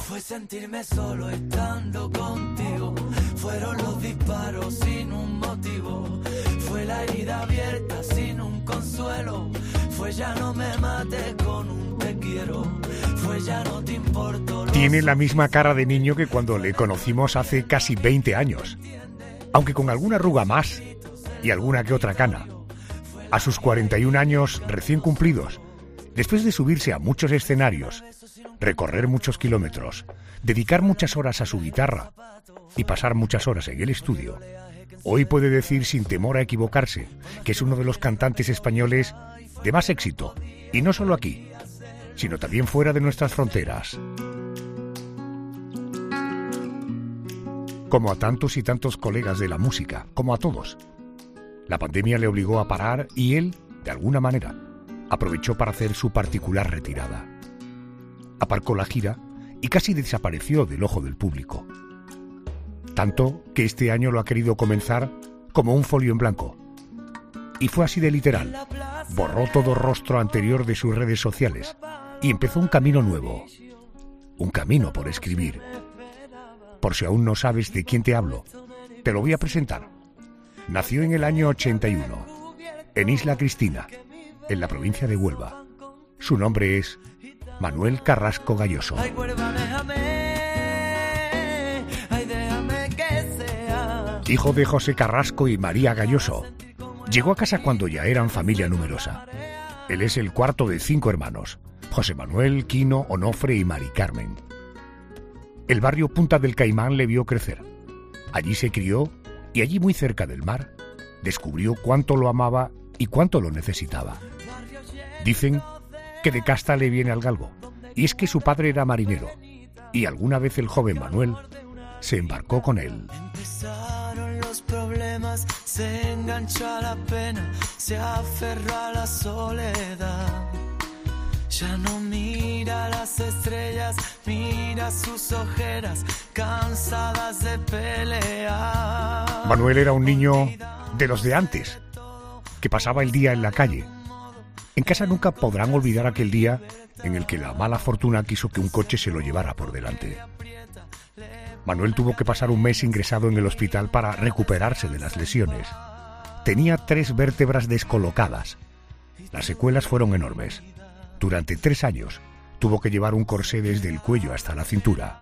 Fue sentirme solo estando contigo. Fueron los disparos sin un motivo. Fue la herida abierta sin un consuelo. Fue ya no me mates con un te quiero. Fue ya no te importo. Tiene la misma cara de niño que cuando le conocimos hace casi 20 años. Aunque con alguna arruga más y alguna que otra cana. A sus 41 años recién cumplidos, después de subirse a muchos escenarios, recorrer muchos kilómetros, dedicar muchas horas a su guitarra y pasar muchas horas en el estudio, hoy puede decir sin temor a equivocarse que es uno de los cantantes españoles de más éxito, y no solo aquí, sino también fuera de nuestras fronteras. Como a tantos y tantos colegas de la música, como a todos. La pandemia le obligó a parar y él, de alguna manera, aprovechó para hacer su particular retirada. Aparcó la gira y casi desapareció del ojo del público. Tanto que este año lo ha querido comenzar como un folio en blanco. Y fue así de literal. Borró todo rostro anterior de sus redes sociales y empezó un camino nuevo. Un camino por escribir. Por si aún no sabes de quién te hablo, te lo voy a presentar. Nació en el año 81, en Isla Cristina, en la provincia de Huelva. Su nombre es Manuel Carrasco Gayoso. Hijo de José Carrasco y María Gayoso, llegó a casa cuando ya eran familia numerosa. Él es el cuarto de 5 hermanos, José Manuel, Quino, Onofre y Mari Carmen. El barrio Punta del Caimán le vio crecer. Allí se crió y allí muy cerca del mar descubrió cuánto lo amaba y cuánto lo necesitaba. Dicen que de casta le viene al galgo, y es que su padre era marinero, y alguna vez el joven Manuel se embarcó con él. Empezaron los problemas, se enganchó a la pena, se aferró a la soledad. Ya no mira las estrellas, mira sus ojeras, cansadas de pelear. Manuel era un niño de los de antes, que pasaba el día en la calle. En casa nunca podrán olvidar aquel día en el que la mala fortuna quiso que un coche se lo llevara por delante. Manuel tuvo que pasar un mes ingresado en el hospital para recuperarse de las lesiones. Tenía 3 vértebras descolocadas. Las secuelas fueron enormes. Durante 3 años tuvo que llevar un corsé desde el cuello hasta la cintura.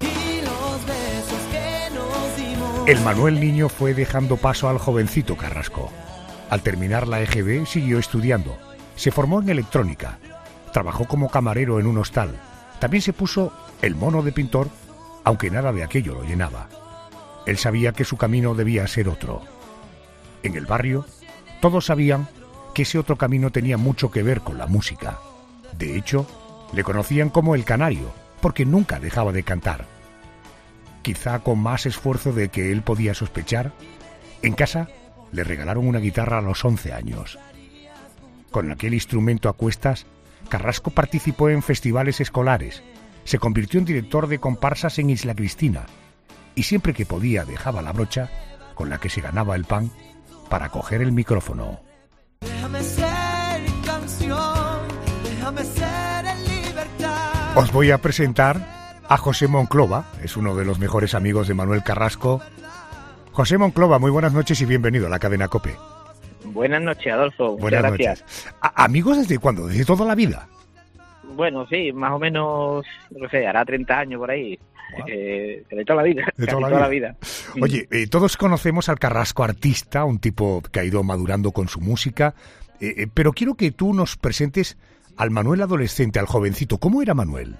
El Manuel niño fue dejando paso al jovencito Carrasco. Al terminar la EGB siguió estudiando. Se formó en electrónica. Trabajó como camarero en un hostal. También se puso el mono de pintor, aunque nada de aquello lo llenaba. Él sabía que su camino debía ser otro. En el barrio, todos sabían que ese otro camino tenía mucho que ver con la música. De hecho, le conocían como el Canario, porque nunca dejaba de cantar. Quizá con más esfuerzo de que él podía sospechar, en casa le regalaron una guitarra a los 11 años. Con aquel instrumento a cuestas, Carrasco participó en festivales escolares, se convirtió en director de comparsas en Isla Cristina y siempre que podía dejaba la brocha con la que se ganaba el pan para coger el micrófono. Déjame ser canción, déjame ser en libertad. Os voy a presentar a José Monclova, es uno de los mejores amigos de Manuel Carrasco. José Monclova, muy buenas noches y bienvenido a la cadena COPE. Buenas noches, Adolfo. Buenas Muchas gracias. Noches. ¿Amigos desde cuándo? ¿Desde toda la vida? Bueno, sí, más o menos, no sé, hará 30 años por ahí. Wow. De toda la vida. De toda la vida. Oye, todos conocemos al Carrasco artista, un tipo que ha ido madurando con su música, pero quiero que tú nos presentes al Manuel adolescente, al jovencito. ¿Cómo era Manuel?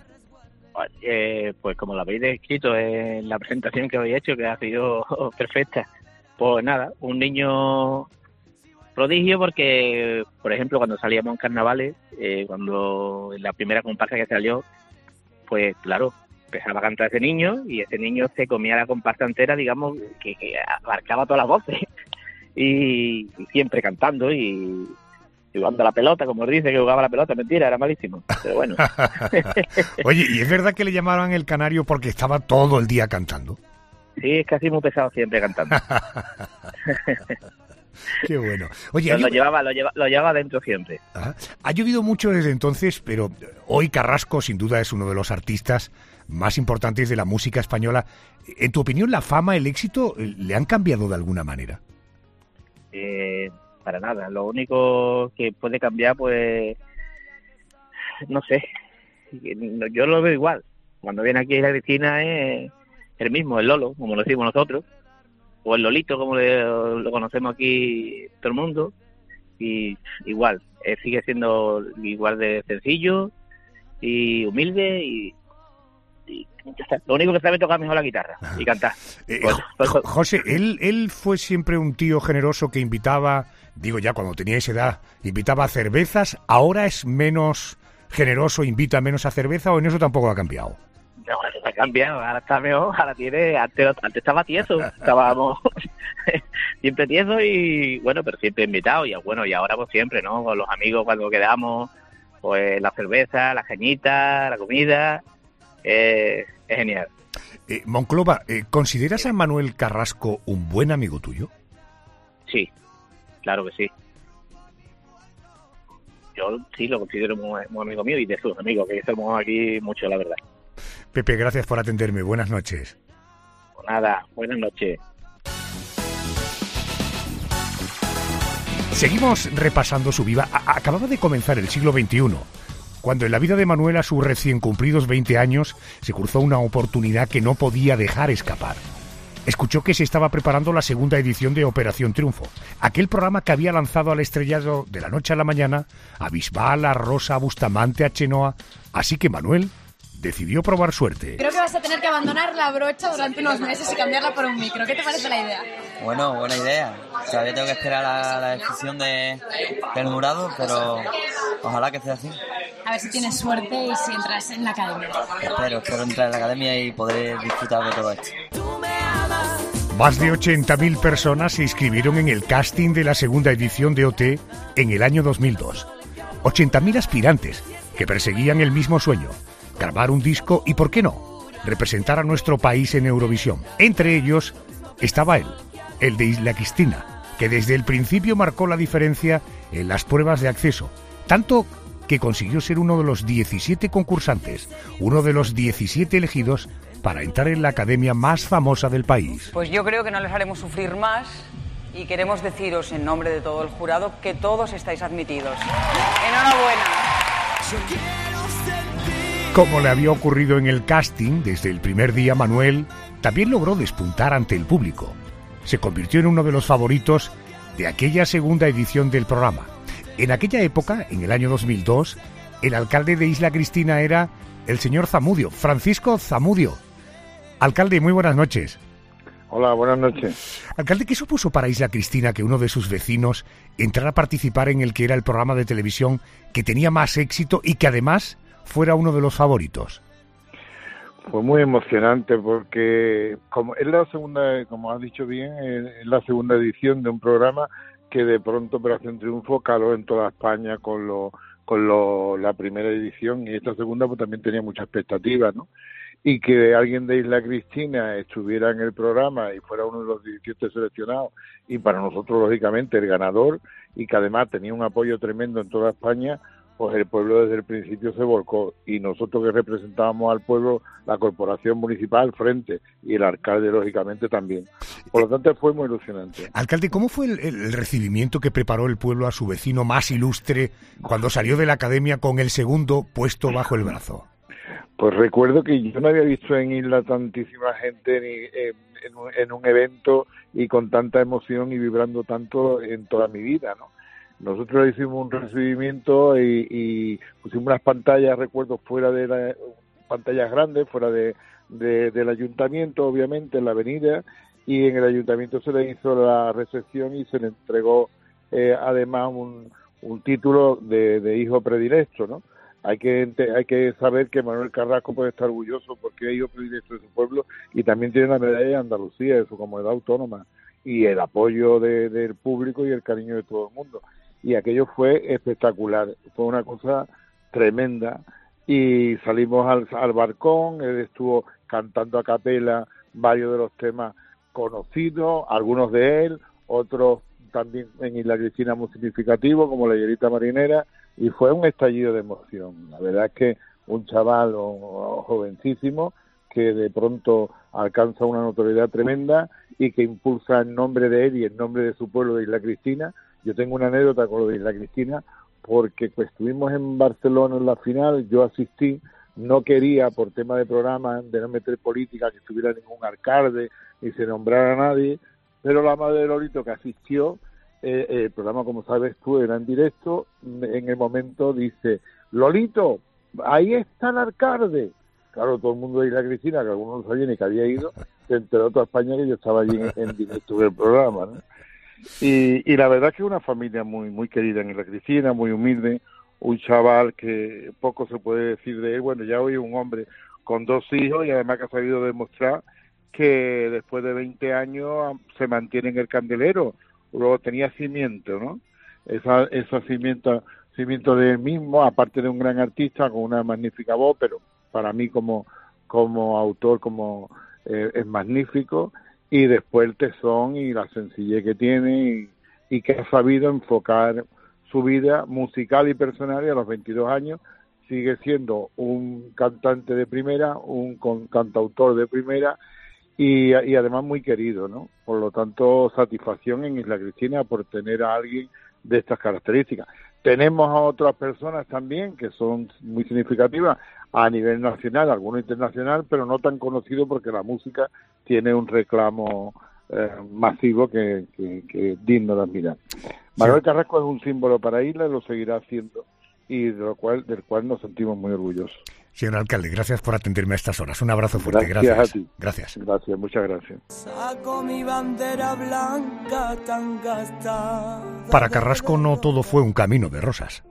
Pues como lo habéis descrito en la presentación que habéis hecho, que ha sido perfecta. Pues nada, un niño prodigio porque, por ejemplo, cuando salíamos en carnavales, cuando en la primera comparsa que salió, pues claro, empezaba a cantar ese niño y ese niño se comía la comparsa entera, digamos, que abarcaba todas las voces y siempre cantando y jugando a la pelota, como os dice, que jugaba a la pelota, mentira, era malísimo, pero bueno. Oye, ¿y es verdad que le llamaban el Canario porque estaba todo el día cantando? Sí, es casi muy pesado siempre cantando. Qué bueno. Oye, lo llevaba dentro siempre. Ha llovido mucho desde entonces, pero hoy Carrasco sin duda es uno de los artistas más importantes de la música española. En tu opinión, ¿la fama, el éxito, le han cambiado de alguna manera? Para nada. Lo único que puede cambiar, pues, no sé. Yo lo veo igual. Cuando viene aquí la Cristina es el mismo, el Lolo, como lo decimos nosotros, o el Lolito, como lo conocemos aquí todo el mundo, y igual, sigue siendo igual de sencillo y humilde y ya está. Lo único que sabe es tocar mejor la guitarra y cantar. José, él fue siempre un tío generoso que invitaba, digo ya cuando tenía esa edad, invitaba a cervezas. ¿Ahora es menos generoso, invita menos a cerveza, o en eso tampoco ha cambiado? No, ha cambiado, ahora está mejor, ahora tiene, antes estaba tieso, estábamos siempre tiesos y bueno, pero siempre invitados, y bueno, y ahora pues siempre, ¿no? Con los amigos cuando quedamos, pues la cerveza, la cañita, la comida, es genial. Monclova, ¿consideras a Manuel Carrasco un buen amigo tuyo? Sí, claro que sí. Yo sí lo considero muy amigo mío y de sus amigos, que somos aquí mucho, la verdad. Pepe, gracias por atenderme. Buenas noches. Pues nada, buenas noches. Seguimos repasando su vida. Acababa de comenzar el siglo XXI, cuando en la vida de Manuel, a sus recién cumplidos 20 años, se cruzó una oportunidad que no podía dejar escapar. Escuchó que se estaba preparando la segunda edición de Operación Triunfo, aquel programa que había lanzado al estrellado de la noche a la mañana a Bisbal, a Rosa, a Bustamante, a Chenoa. Así que Manuel decidió probar suerte. Creo que vas a tener que abandonar la brocha durante unos meses y cambiarla por un micro. ¿Qué te parece la idea? Bueno, buena idea. Todavía tengo que esperar a la decisión del jurado, pero ojalá que sea así. A ver si tienes suerte y si entras en la academia. Espero entrar en la academia y poder disfrutar de todo esto. Más de 80.000 personas se inscribieron en el casting de la segunda edición de OT en el año 2002. 80.000 aspirantes que perseguían el mismo sueño: grabar un disco y, ¿por qué no?, representar a nuestro país en Eurovisión. Entre ellos estaba él, el de Isla Cristina, que desde el principio marcó la diferencia en las pruebas de acceso, tanto que consiguió ser uno de los 17 concursantes, uno de los 17 elegidos para entrar en la academia más famosa del país. Pues yo creo que no les haremos sufrir más y queremos deciros en nombre de todo el jurado que todos estáis admitidos. ¡Enhorabuena! Como le había ocurrido en el casting, desde el primer día Manuel también logró despuntar ante el público. Se convirtió en uno de los favoritos de aquella segunda edición del programa. En aquella época, en el año 2002, el alcalde de Isla Cristina era el señor Zamudio, Francisco Zamudio. Alcalde, muy buenas noches. Hola, buenas noches. Alcalde, ¿qué supuso para Isla Cristina que uno de sus vecinos entrara a participar en el que era el programa de televisión que tenía más éxito y que además fuera uno de los favoritos? Fue muy emocionante porque como es la segunda, como has dicho bien, es la segunda edición de un programa que de pronto Operación Triunfo caló en toda España con la primera edición, y esta segunda pues también tenía mucha expectativa, ¿no? Y que alguien de Isla Cristina estuviera en el programa y fuera uno de los 17 seleccionados, y para nosotros lógicamente el ganador, y que además tenía un apoyo tremendo en toda España, pues el pueblo desde el principio se volcó, y nosotros que representábamos al pueblo, la corporación municipal, Frente, y el alcalde lógicamente también. Por lo tanto fue muy ilusionante. Alcalde, ¿cómo fue el recibimiento que preparó el pueblo a su vecino más ilustre cuando salió de la academia con el segundo puesto bajo el brazo? Pues recuerdo que yo no había visto en Isla tantísima gente en un evento y con tanta emoción y vibrando tanto en toda mi vida, ¿no? Nosotros hicimos un recibimiento y pusimos unas pantallas, recuerdo, pantallas grandes, fuera del ayuntamiento, obviamente, en la avenida, y en el ayuntamiento se le hizo la recepción y se le entregó además un título de hijo predilecto, ¿no? Hay que saber que Manuel Carrasco puede estar orgulloso porque es hijo predilecto de su pueblo, y también tiene la medalla de Andalucía, de su comunidad autónoma, y el apoyo del público y el cariño de todo el mundo. Y aquello fue espectacular, fue una cosa tremenda, y salimos al balcón, él estuvo cantando a capela varios de los temas conocidos, algunos de él, otros también en Isla Cristina muy significativos, como La Higuerita Marinera, y fue un estallido de emoción. La verdad es que un chaval o jovencísimo que de pronto alcanza una notoriedad tremenda y que impulsa en nombre de él y en nombre de su pueblo, de Isla Cristina. Yo tengo una anécdota con lo de Isla Cristina, porque pues, estuvimos en Barcelona en la final, yo asistí, no quería, por tema de programa, de no meter política, que estuviera ningún alcalde, ni se nombrara a nadie, pero la madre de Lolito, que asistió, el programa, como sabes tú, era en directo, en el momento dice, Lolito, ahí está el alcalde. Claro, todo el mundo de Isla Cristina, que algunos no sabían ni que había ido, se enteró toda España que yo estaba allí en directo del programa, ¿no? Y la verdad es que es una familia muy muy querida en Isla Cristina, muy humilde, un chaval que poco se puede decir de él. Bueno, ya hoy un hombre con 2 hijos y además que ha sabido demostrar que después de 20 años se mantiene en el candelero. Luego tenía cimiento, ¿no? Esa cimiento de él mismo, aparte de un gran artista con una magnífica voz, pero para mí como autor es magnífico, y después el tesón y la sencillez que tiene y que ha sabido enfocar su vida musical y personal, y a los 22 años sigue siendo un cantante de primera, un cantautor de primera y además muy querido, ¿no? Por lo tanto, satisfacción en Isla Cristina por tener a alguien de estas características. Tenemos a otras personas también que son muy significativas a nivel nacional, algunos internacional, pero no tan conocidos porque la música tiene un reclamo masivo que es digno de admirar. Manuel Carrasco es un símbolo para Isla y lo seguirá haciendo, y del cual nos sentimos muy orgullosos. Señor alcalde, gracias por atenderme a estas horas. Un abrazo fuerte. Gracias a ti. Gracias. Gracias, muchas gracias. Saco mi bandera blanca tan gastada. Para Carrasco no todo fue un camino de rosas.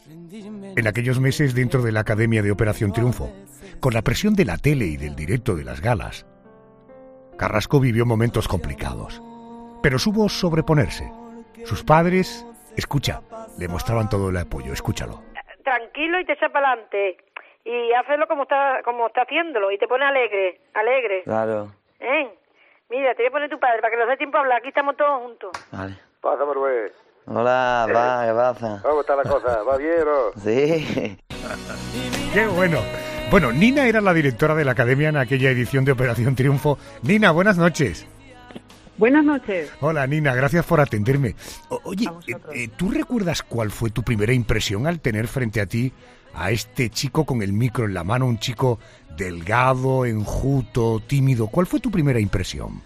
En aquellos meses dentro de la Academia de Operación Triunfo, con la presión de la tele y del directo de las galas, Carrasco vivió momentos complicados, pero supo sobreponerse. Sus padres, escucha, le mostraban todo el apoyo, escúchalo. Tranquilo y te echa para adelante. Y hazlo como está haciéndolo, y te pone alegre. Claro. Mira, te voy a poner tu padre para que nos dé tiempo a hablar. Aquí estamos todos juntos. Vale. Pasa, Manuel. Hola, va, ¿qué pasa? ¿Cómo está la cosa? ¿Va bien o no? Sí. ¡Qué bueno! Bueno, Nina era la directora de la Academia en aquella edición de Operación Triunfo. Nina, buenas noches. Buenas noches. Hola, Nina, gracias por atenderme. Oye, ¿tú recuerdas cuál fue tu primera impresión al tener frente a ti a este chico con el micro en la mano, un chico delgado, enjuto, tímido? ¿Cuál fue tu primera impresión?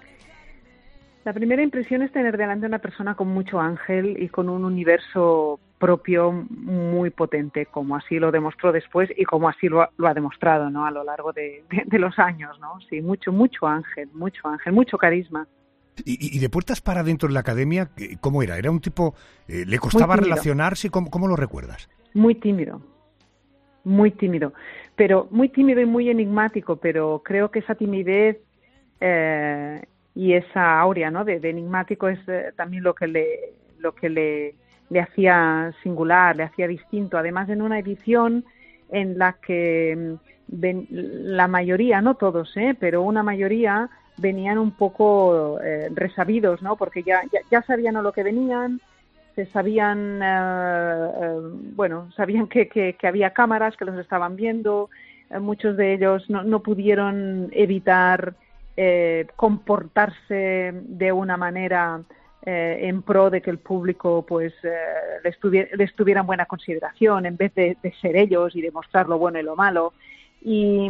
La primera impresión es tener delante a una persona con mucho ángel y con un universo propio muy potente, como así lo demostró después y como así lo ha demostrado, ¿no? A lo largo de los años, ¿no? Sí, mucho ángel, mucho carisma. ¿Y de puertas para adentro en la academia, cómo era? ¿Era un tipo, le costaba relacionarse? ¿Cómo lo recuerdas? Muy tímido, pero muy tímido y muy enigmático, pero creo que esa timidez y esa aurea, ¿no? de enigmático es también lo que le hacía singular, le hacía distinto. Además, en una edición en la que la mayoría, no todos, pero una mayoría venían un poco resabidos, ¿no? Porque ya sabían a lo que venían, sabían que había cámaras que los estaban viendo. Muchos de ellos no pudieron evitar comportarse de una manera en pro de que el público pues les tuviera en buena consideración, en vez de ser ellos y demostrar lo bueno y lo malo. Y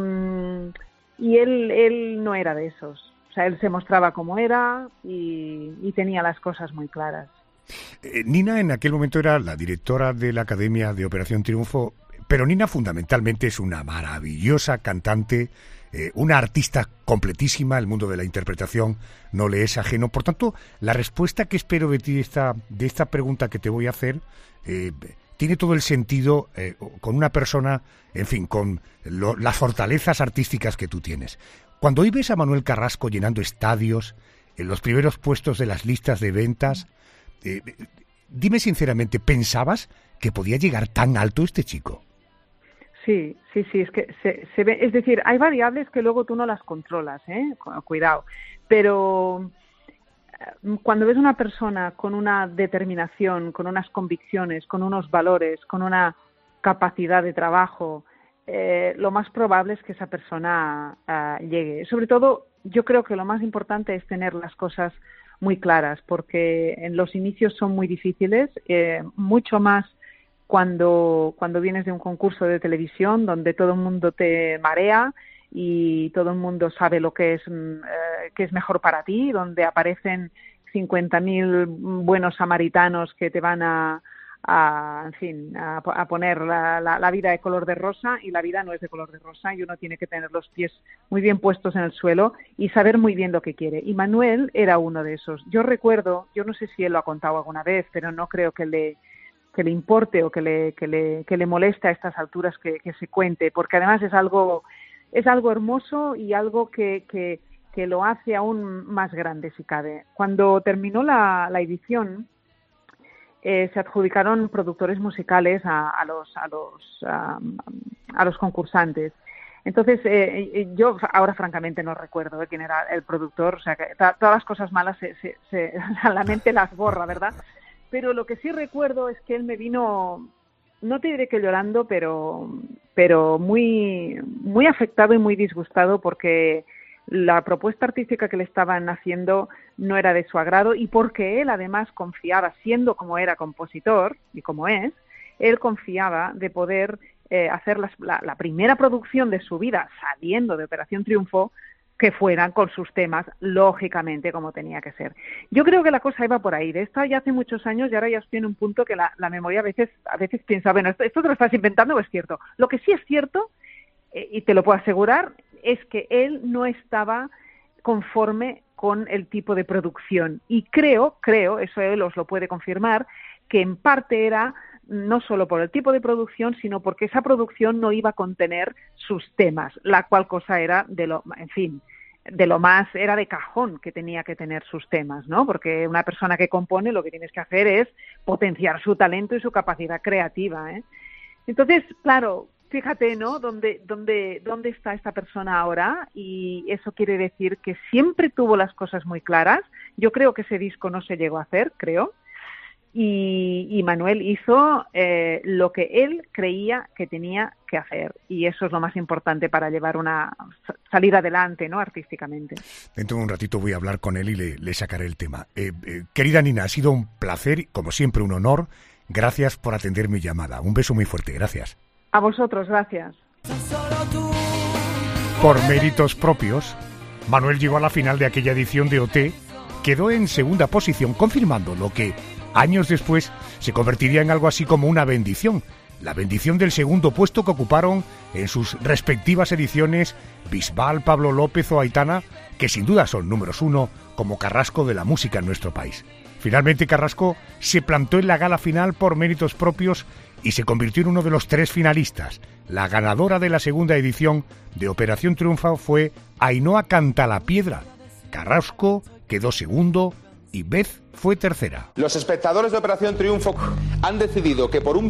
él no era de esos. O sea, él se mostraba como era y tenía las cosas muy claras. Nina en aquel momento era la directora de la Academia de Operación Triunfo, pero Nina fundamentalmente es una maravillosa cantante, una artista completísima. El mundo de la interpretación no le es ajeno. Por tanto, la respuesta que espero de ti de esta pregunta que te voy a hacer tiene todo el sentido con una persona, en fin, con las fortalezas artísticas que tú tienes. Cuando hoy ves a Manuel Carrasco llenando estadios, en los primeros puestos de las listas de ventas, dime sinceramente, ¿pensabas que podía llegar tan alto este chico? Sí, es que se ve, es decir, hay variables que luego tú no las controlas, cuidado, pero cuando ves una persona con una determinación, con unas convicciones, con unos valores, con una capacidad de trabajo, lo más probable es que esa persona llegue. Sobre todo, yo creo que lo más importante es tener las cosas muy claras, porque en los inicios son muy difíciles, mucho más cuando vienes de un concurso de televisión donde todo el mundo te marea y todo el mundo sabe lo que es mejor para ti, donde aparecen 50.000 buenos samaritanos que te van a poner la vida de color de rosa, y la vida no es de color de rosa, y uno tiene que tener los pies muy bien puestos en el suelo y saber muy bien lo que quiere. Y Manuel era uno de esos. Yo recuerdo, yo no sé si él lo ha contado alguna vez, pero no creo que le importe o que le moleste a estas alturas que se cuente, porque además es algo hermoso y algo que lo hace aún más grande, si cabe. Cuando terminó la edición, se adjudicaron productores musicales a los concursantes. Entonces, yo ahora francamente no recuerdo quién era el productor, o sea, que todas las cosas malas la mente las borra, ¿verdad? Pero lo que sí recuerdo es que él me vino, no te diré que llorando, pero muy, muy afectado y muy disgustado, porque la propuesta artística que le estaban haciendo no era de su agrado, y porque él además confiaba, siendo como era compositor y como es, él confiaba de poder hacer la primera producción de su vida saliendo de Operación Triunfo, que fueran con sus temas, lógicamente, como tenía que ser. Yo creo que la cosa iba por ahí. De esto ya hace muchos años, y ahora ya estoy en un punto que la memoria a veces piensa, bueno, ¿esto te lo estás inventando o es cierto? Lo que sí es cierto, y te lo puedo asegurar, es que él no estaba conforme con el tipo de producción. Y creo, eso él os lo puede confirmar, que en parte era no solo por el tipo de producción, sino porque esa producción no iba a contener sus temas, la cual cosa era de lo más, era de cajón que tenía que tener sus temas, ¿no? Porque una persona que compone, lo que tienes que hacer es potenciar su talento y su capacidad creativa, ¿eh? Entonces, claro, fíjate, ¿no? ¿Dónde está esta persona ahora? Y eso quiere decir que siempre tuvo las cosas muy claras. Yo creo que ese disco no se llegó a hacer, creo. Y Manuel hizo lo que él creía que tenía que hacer, y eso es lo más importante para salir adelante, ¿no? Artísticamente. Dentro de un ratito voy a hablar con él y le sacaré el tema. Querida Nina, ha sido un placer, como siempre un honor. Gracias por atender mi llamada. Un beso muy fuerte, gracias. A vosotros, gracias. Por méritos propios, Manuel llegó a la final de aquella edición de OT, quedó en segunda posición, confirmando lo que años después se convertiría en algo así como una bendición, la bendición del segundo puesto que ocuparon en sus respectivas ediciones Bisbal, Pablo López o Aitana, que sin duda son números uno como Carrasco de la música en nuestro país. Finalmente Carrasco se plantó en la gala final por méritos propios y se convirtió en uno de los 3 finalistas. La ganadora de la segunda edición de Operación Triunfo fue Ainhoa Cantalapiedra. Carrasco quedó segundo y Beth fue tercera. Los espectadores de Operación Triunfo han decidido que por un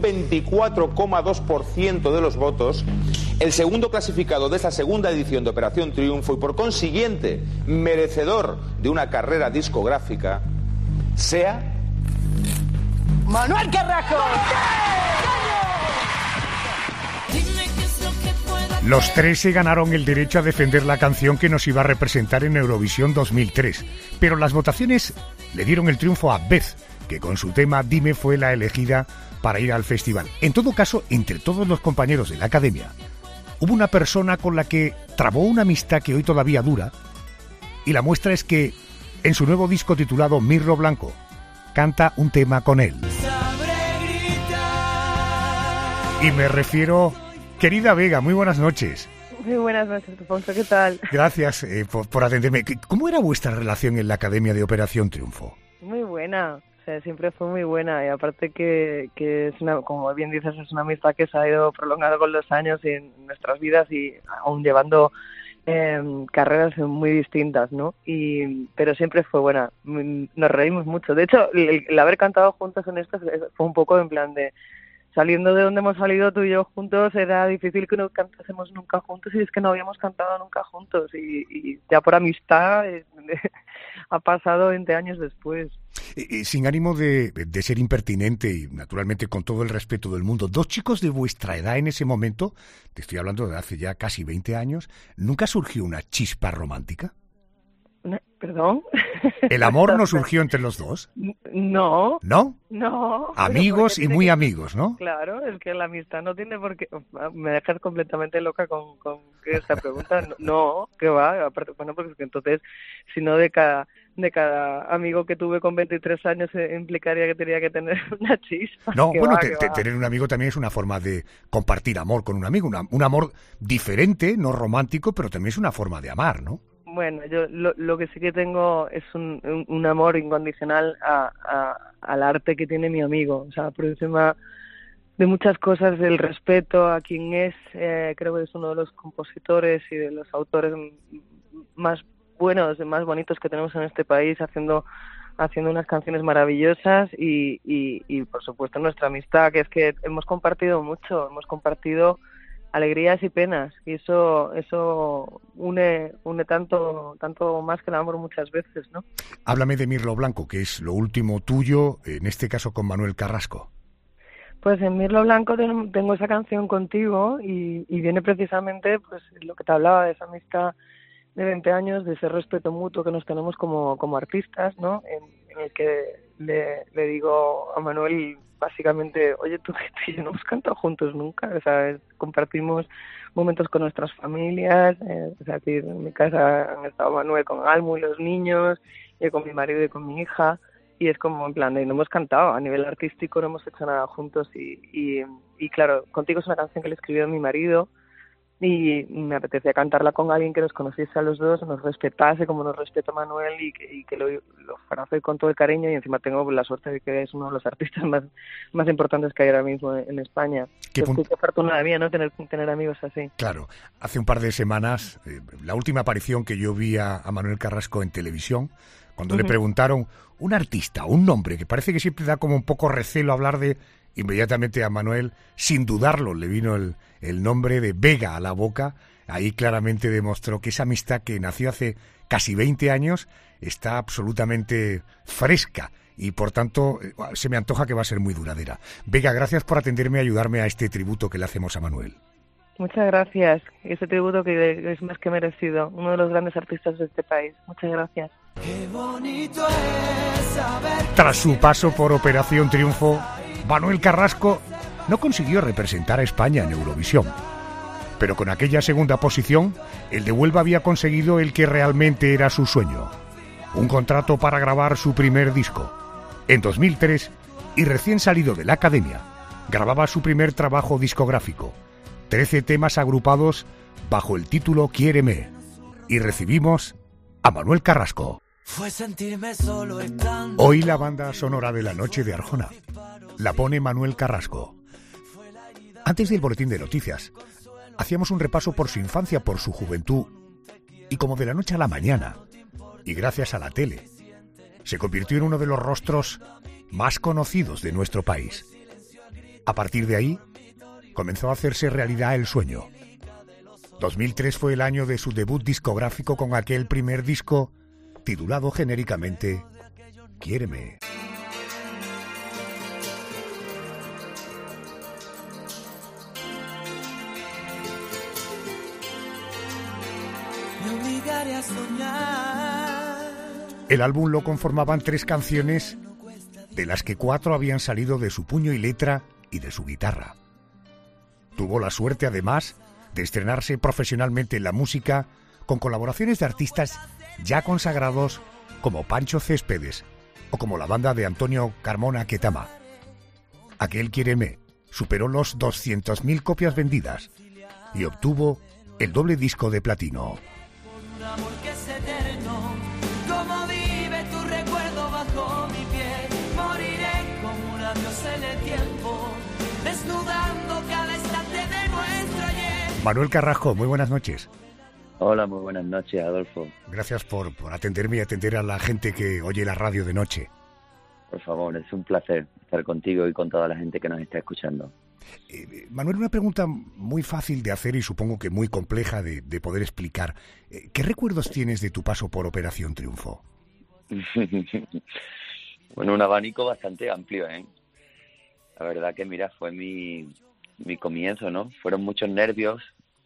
24,2% de los votos, el segundo clasificado de esta segunda edición de Operación Triunfo, y por consiguiente merecedor de una carrera discográfica, sea Manuel Carrasco. Los 3 se ganaron el derecho a defender la canción que nos iba a representar en Eurovisión 2003, pero las votaciones le dieron el triunfo a Beth, que con su tema Dime fue la elegida para ir al festival. En todo caso, entre todos los compañeros de la academia, hubo una persona con la que trabó una amistad que hoy todavía dura, y la muestra es que en su nuevo disco titulado Mirro Blanco, canta un tema con él. Y me refiero... Querida Vega, muy buenas noches. Muy buenas noches, Alfonso, ¿qué tal? Gracias por atenderme. ¿Cómo era vuestra relación en la Academia de Operación Triunfo? Muy buena, o sea, siempre fue muy buena, y aparte que es como bien dices, es una amistad que se ha ido prolongando con los años y en nuestras vidas, y aún llevando carreras muy distintas, ¿no? Pero siempre fue buena, nos reímos mucho. De hecho, el haber cantado juntos en esto fue un poco en plan de saliendo de donde hemos salido tú y yo juntos, era difícil que no cantásemos nunca juntos, y es que no habíamos cantado nunca juntos, y ya por amistad ha pasado 20 años después. Sin ánimo de ser impertinente y naturalmente con todo el respeto del mundo, dos chicos de vuestra edad en ese momento, te estoy hablando de hace ya casi 20 años, ¿nunca surgió una chispa romántica? ¿Perdón? ¿El amor no surgió entre los dos? No. ¿No? No. Amigos y muy amigos, ¿no? Claro, es que la amistad no tiene por qué... Me dejas completamente loca con esta pregunta. No, ¿qué va? Aparte, bueno, porque entonces, si no de cada amigo que tuve con 23 años implicaría que tenía que tener una chispa. No, bueno, tener un amigo también es una forma de compartir amor con un amigo, un amor diferente, no romántico, pero también es una forma de amar, ¿no? Bueno, yo lo que sí que tengo es un amor incondicional al arte que tiene mi amigo. O sea, por encima de muchas cosas, del respeto a quien es, creo que es uno de los compositores y de los autores más buenos, más bonitos que tenemos en este país, haciendo unas canciones maravillosas y por supuesto nuestra amistad, que es que hemos compartido mucho, hemos compartido alegrías y penas, y eso une tanto más que el amor muchas veces, ¿no? Háblame de Mirlo Blanco, que es lo último tuyo, en este caso con Manuel Carrasco. Pues en Mirlo Blanco tengo esa canción contigo y viene precisamente pues lo que te hablaba, de esa amistad de 20 años, de ese respeto mutuo que nos tenemos como artistas, ¿no? En el que le digo a Manuel básicamente, oye, tú y yo no hemos cantado juntos nunca, o sea, compartimos momentos con nuestras familias, o sea, aquí en mi casa han estado Manuel con Almu y los niños, yo con mi marido y con mi hija, y es como en plan de no hemos cantado, a nivel artístico no hemos hecho nada juntos, y claro, Contigo es una canción que le escribió mi marido, y me apetecía cantarla con alguien que nos conociese a los dos, nos respetase como nos respeta Manuel y que lo fuera a hacer con todo el cariño, y encima tengo la suerte de que es uno de los artistas más importantes que hay ahora mismo en España. Qué afortunada mía, ¿no? Tener amigos así. Claro, hace un par de semanas, la última aparición que yo vi a Manuel Carrasco en televisión, cuando le preguntaron un artista, un nombre, que parece que siempre da como un poco recelo hablar de... Inmediatamente a Manuel, sin dudarlo, le vino el nombre de Vega a la boca. Ahí claramente demostró que esa amistad que nació hace casi 20 años está absolutamente fresca y por tanto se me antoja que va a ser muy duradera. Vega, gracias por atenderme y ayudarme a este tributo que le hacemos a Manuel. Muchas gracias. Ese tributo que es más que merecido. Uno de los grandes artistas de este país. Muchas gracias. Qué bonito es saber... Tras su paso por Operación Triunfo, Manuel Carrasco no consiguió representar a España en Eurovisión, pero con aquella segunda posición, el de Huelva había conseguido el que realmente era su sueño, un contrato para grabar su primer disco. En 2003, y recién salido de la academia, grababa su primer trabajo discográfico, 13 temas agrupados bajo el título Quiéreme, y recibimos a Manuel Carrasco. Fue sentirme solo estando... Hoy la banda sonora de la noche de Arjona la pone Manuel Carrasco. Antes del boletín de noticias, hacíamos un repaso por su infancia, por su juventud, y como de la noche a la mañana, y gracias a la tele, se convirtió en uno de los rostros más conocidos de nuestro país. A partir de ahí, comenzó a hacerse realidad el sueño. 2003 fue el año de su debut discográfico con aquel primer disco titulado genéricamente Quiéreme. El álbum lo conformaban 3 canciones, de las que 4 habían salido de su puño y letra y de su guitarra. Tuvo la suerte, además, de estrenarse profesionalmente en la música con colaboraciones de artistas ya consagrados como Pancho Céspedes o como la banda de Antonio Carmona Ketama. Aquel Quiéreme superó los 200.000 copias vendidas y obtuvo el doble disco de platino. Un amor que es eterno, como vive tu recuerdo bajo mi piel. Moriré como una diosa en el tiempo, desnudando cada instante de nuestro ayer. Manuel Carrasco, muy buenas noches. Hola, muy buenas noches, Adolfo. Gracias por atenderme y atender a la gente que oye la radio de noche. Por favor, es un placer estar contigo y con toda la gente que nos está escuchando. Manuel, una pregunta muy fácil de hacer y supongo que muy compleja de poder explicar. ¿Qué recuerdos tienes de tu paso por Operación Triunfo? Bueno, un abanico bastante amplio, ¿eh? La verdad que, mira, fue mi comienzo, ¿no? Fueron muchos nervios,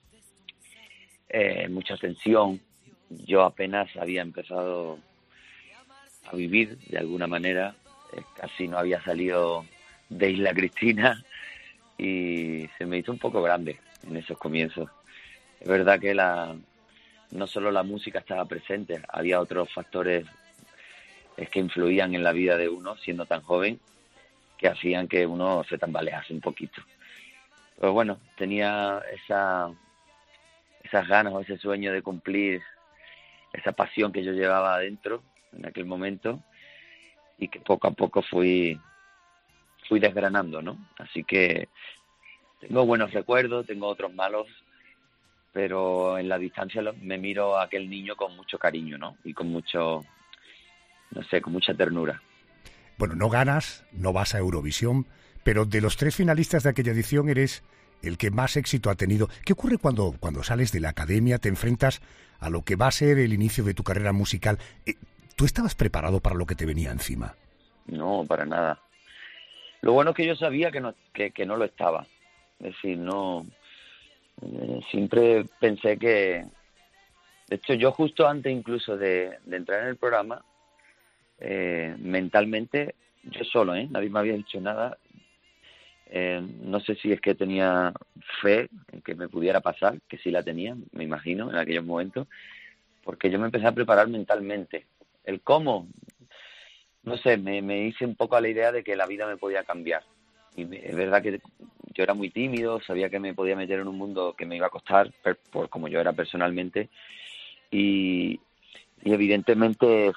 mucha tensión. Yo apenas había empezado a vivir de alguna manera, casi no había salido de Isla Cristina y se me hizo un poco grande en esos comienzos. Es verdad que no solo la música estaba presente, había otros factores que influían en la vida de uno siendo tan joven, que hacían que uno se tambalease un poquito. Pero bueno, tenía esas ganas o ese sueño de cumplir esa pasión que yo llevaba adentro en aquel momento y que poco a poco fui desgranando, ¿no? Así que tengo buenos recuerdos, tengo otros malos, pero en la distancia me miro a aquel niño con mucho cariño, ¿no? Y con mucha ternura. Bueno, no ganas, no vas a Eurovisión, pero de los 3 finalistas de aquella edición eres el que más éxito ha tenido. ¿Qué ocurre cuando sales de la academia, te enfrentas a lo que va a ser el inicio de tu carrera musical? ¿Tú estabas preparado para lo que te venía encima? No, para nada. Lo bueno es que yo sabía que no lo estaba. Es decir, no... siempre pensé que... De hecho, yo justo antes incluso de entrar en el programa, mentalmente, yo solo, nadie me había dicho nada. No sé si es que tenía fe en que me pudiera pasar, que sí la tenía, me imagino, en aquellos momentos, porque yo me empecé a preparar mentalmente. El cómo, no sé, me hice un poco a la idea de que la vida me podía cambiar. Y es verdad que yo era muy tímido, sabía que me podía meter en un mundo que me iba a costar, por como yo era personalmente, y evidentemente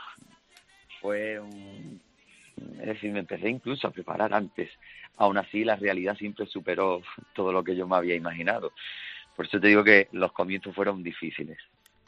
es decir, me empecé incluso a preparar antes. Aún así, la realidad siempre superó todo lo que yo me había imaginado. Por eso te digo que los comienzos fueron difíciles.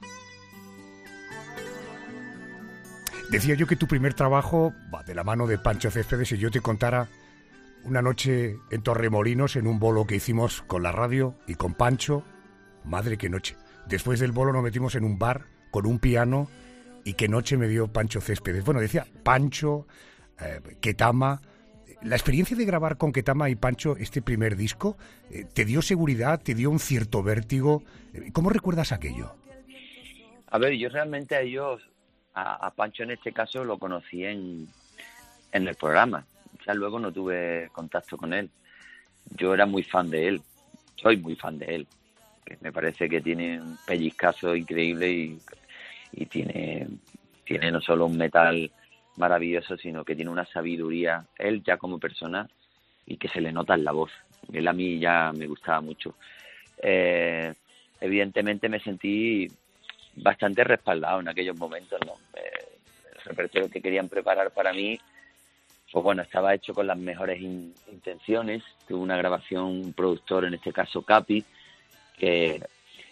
Decía yo que tu primer trabajo va de la mano de Pancho Céspedes. Si yo te contara una noche en Torremolinos, en un bolo que hicimos con la radio y con Pancho, madre qué noche. Después del bolo nos metimos en un bar con un piano y qué noche me dio Pancho Céspedes. Bueno, decía Pancho, Ketama. La experiencia de grabar con Ketama y Pancho este primer disco, ¿te dio seguridad, te dio un cierto vértigo? ¿Cómo recuerdas aquello? A ver, yo realmente a ellos, a Pancho en este caso, lo conocí en el programa. Ya luego no tuve contacto con él. Yo era muy fan de él, soy muy fan de él. Que me parece que tiene un pellizcazo increíble y tiene no solo un metal maravilloso, sino que tiene una sabiduría, él ya como persona, y que se le nota en la voz. Él a mí ya me gustaba mucho. Evidentemente me sentí bastante respaldado en aquellos momentos, ¿no? El repertorio que querían preparar para mí, pues bueno, estaba hecho con las mejores intenciones. Tuve una grabación, un productor, en este caso Capi, que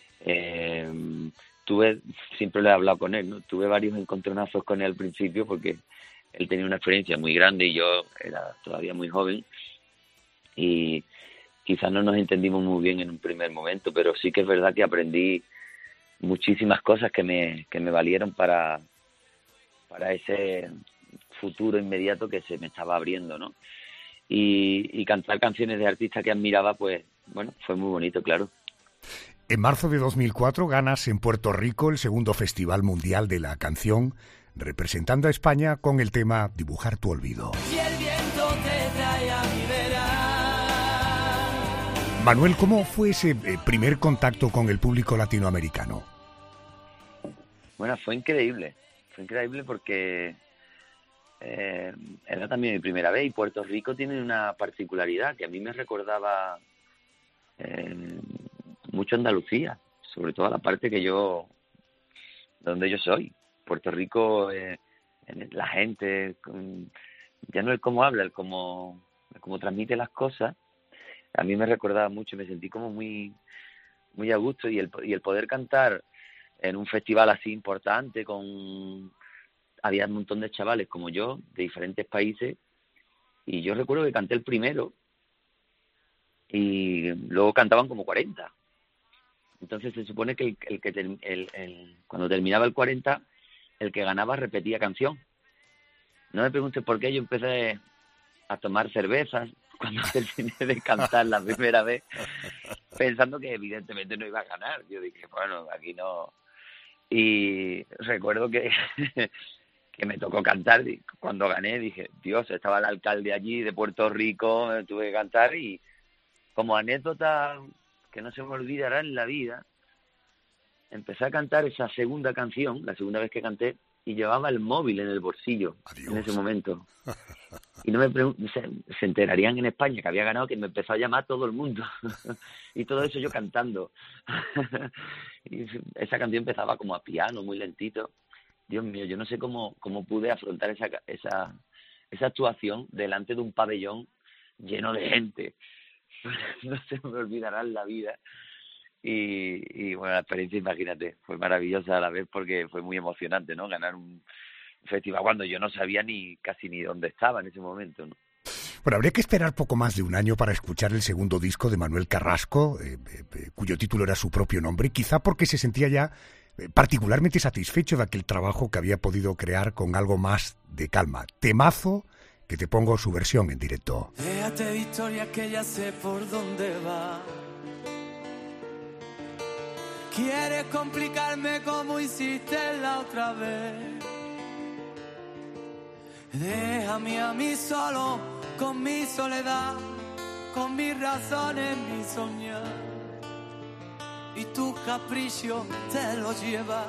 siempre le he hablado con él, ¿no? Tuve varios encontronazos con él al principio porque él tenía una experiencia muy grande y yo era todavía muy joven y quizás no nos entendimos muy bien en un primer momento, pero sí que es verdad que aprendí muchísimas cosas que me valieron para ese futuro inmediato que se me estaba abriendo, ¿no? Y cantar canciones de artistas que admiraba, pues bueno, fue muy bonito, claro. En marzo de 2004 ganas en Puerto Rico el segundo Festival Mundial de la Canción, representando a España con el tema Dibujar tu olvido. Y el viento te trae a mi vera. Manuel, ¿cómo fue ese primer contacto con el público latinoamericano? Bueno, fue increíble porque era también mi primera vez y Puerto Rico tiene una particularidad que a mí me recordaba mucho Andalucía, sobre todo la parte donde yo soy. Puerto Rico, la gente, ya no el cómo habla, el cómo transmite las cosas, a mí me recordaba mucho, me sentí como muy, muy a gusto y el poder cantar en un festival así importante había un montón de chavales como yo, de diferentes países, y yo recuerdo que canté el primero y luego cantaban como 40. Entonces se supone que cuando terminaba el 40, el que ganaba repetía canción. No me preguntes por qué yo empecé a tomar cervezas cuando terminé de cantar la primera vez, pensando que evidentemente no iba a ganar. Yo dije, bueno, aquí no. Y recuerdo que me tocó cantar. Y cuando gané dije, Dios, estaba el alcalde allí de Puerto Rico, tuve que cantar. Y como anécdota que no se me olvidará en la vida, empecé a cantar esa segunda canción, la segunda vez que canté, y llevaba el móvil en el bolsillo. Adiós. En ese momento. Y no se enterarían en España que había ganado, que me empezó a llamar todo el mundo. Y todo eso yo cantando. Y esa canción empezaba como a piano, muy lentito. Dios mío, yo no sé cómo pude afrontar esa actuación delante de un pabellón lleno de gente. No se me olvidará en la vida. Y bueno, la experiencia, imagínate, fue maravillosa a la vez porque fue muy emocionante, ¿no? Ganar un festival cuando yo no sabía casi ni dónde estaba en ese momento, ¿no? Bueno, habría que esperar poco más de un año para escuchar el segundo disco de Manuel Carrasco, cuyo título era su propio nombre, quizá porque se sentía ya particularmente satisfecho de aquel trabajo que había podido crear con algo más de calma. Temazo, que te pongo su versión en directo. Déjate de historia que ya sé por dónde va. Quieres complicarme como hiciste la otra vez. Déjame a mí solo, con mi soledad, con mis razones, mi soñar. Y tu capricho te lo lleva.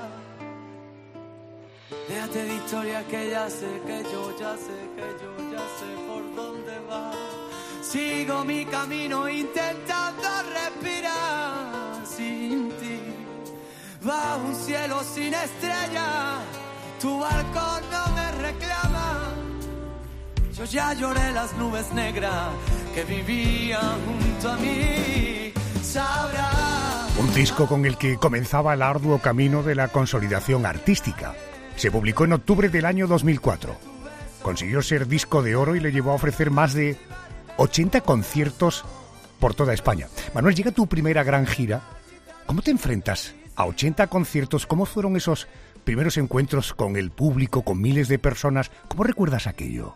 Déjate de historia que ya sé, que yo ya sé por dónde va. Sigo mi camino intentando respirar sin ti. Bajo un cielo sin estrellas, tu balcón no me reclama. Yo ya lloré las nubes negras que vivían junto a mí. Sabrás. Un disco con el que comenzaba el arduo camino de la consolidación artística. Se publicó en octubre del año 2004. Consiguió ser disco de oro y le llevó a ofrecer más de 80 conciertos por toda España. Manuel, llega tu primera gran gira. ¿Cómo te enfrentas a 80 conciertos? ¿Cómo fueron esos primeros encuentros con el público, con miles de personas? ¿Cómo recuerdas aquello?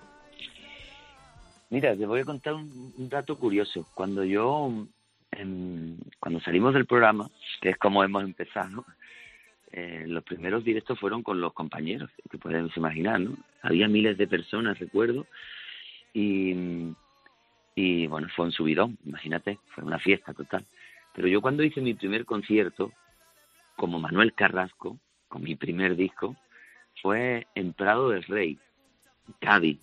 Mira, te voy a contar un dato curioso. Cuando salimos del programa, que es como hemos empezado, los primeros directos fueron con los compañeros, que podemos imaginar, ¿no? Había miles de personas, recuerdo, y bueno, fue un subidón, imagínate, fue una fiesta total. Pero yo cuando hice mi primer concierto, como Manuel Carrasco, con mi primer disco, fue en Prado del Rey, Cádiz.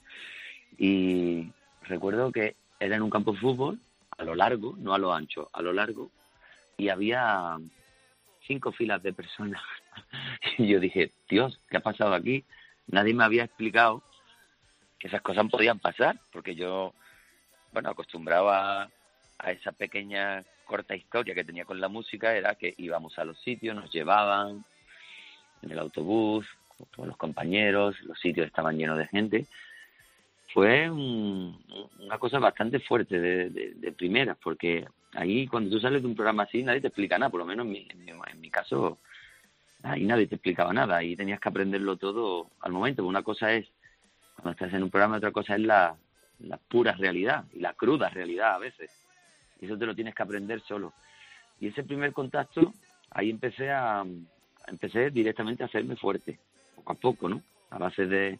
Y recuerdo que era en un campo de fútbol, a lo largo, no a lo ancho, a lo largo, y había 5 filas de personas. Y yo dije, Dios, ¿qué ha pasado aquí? Nadie me había explicado que esas cosas podían pasar, porque yo, bueno, acostumbraba a esa pequeña corta historia que tenía con la música, era que íbamos a los sitios, nos llevaban en el autobús, con los compañeros, los sitios estaban llenos de gente. Fue una cosa bastante fuerte de primeras, porque ahí cuando tú sales de un programa así nadie te explica nada, por lo menos en mi caso ahí nadie te explicaba nada, ahí tenías que aprenderlo todo al momento. Una cosa es cuando estás en un programa, otra cosa es la pura realidad y la cruda realidad a veces, y eso te lo tienes que aprender solo. Y ese primer contacto, ahí empecé directamente a hacerme fuerte, poco a poco, ¿no? A base de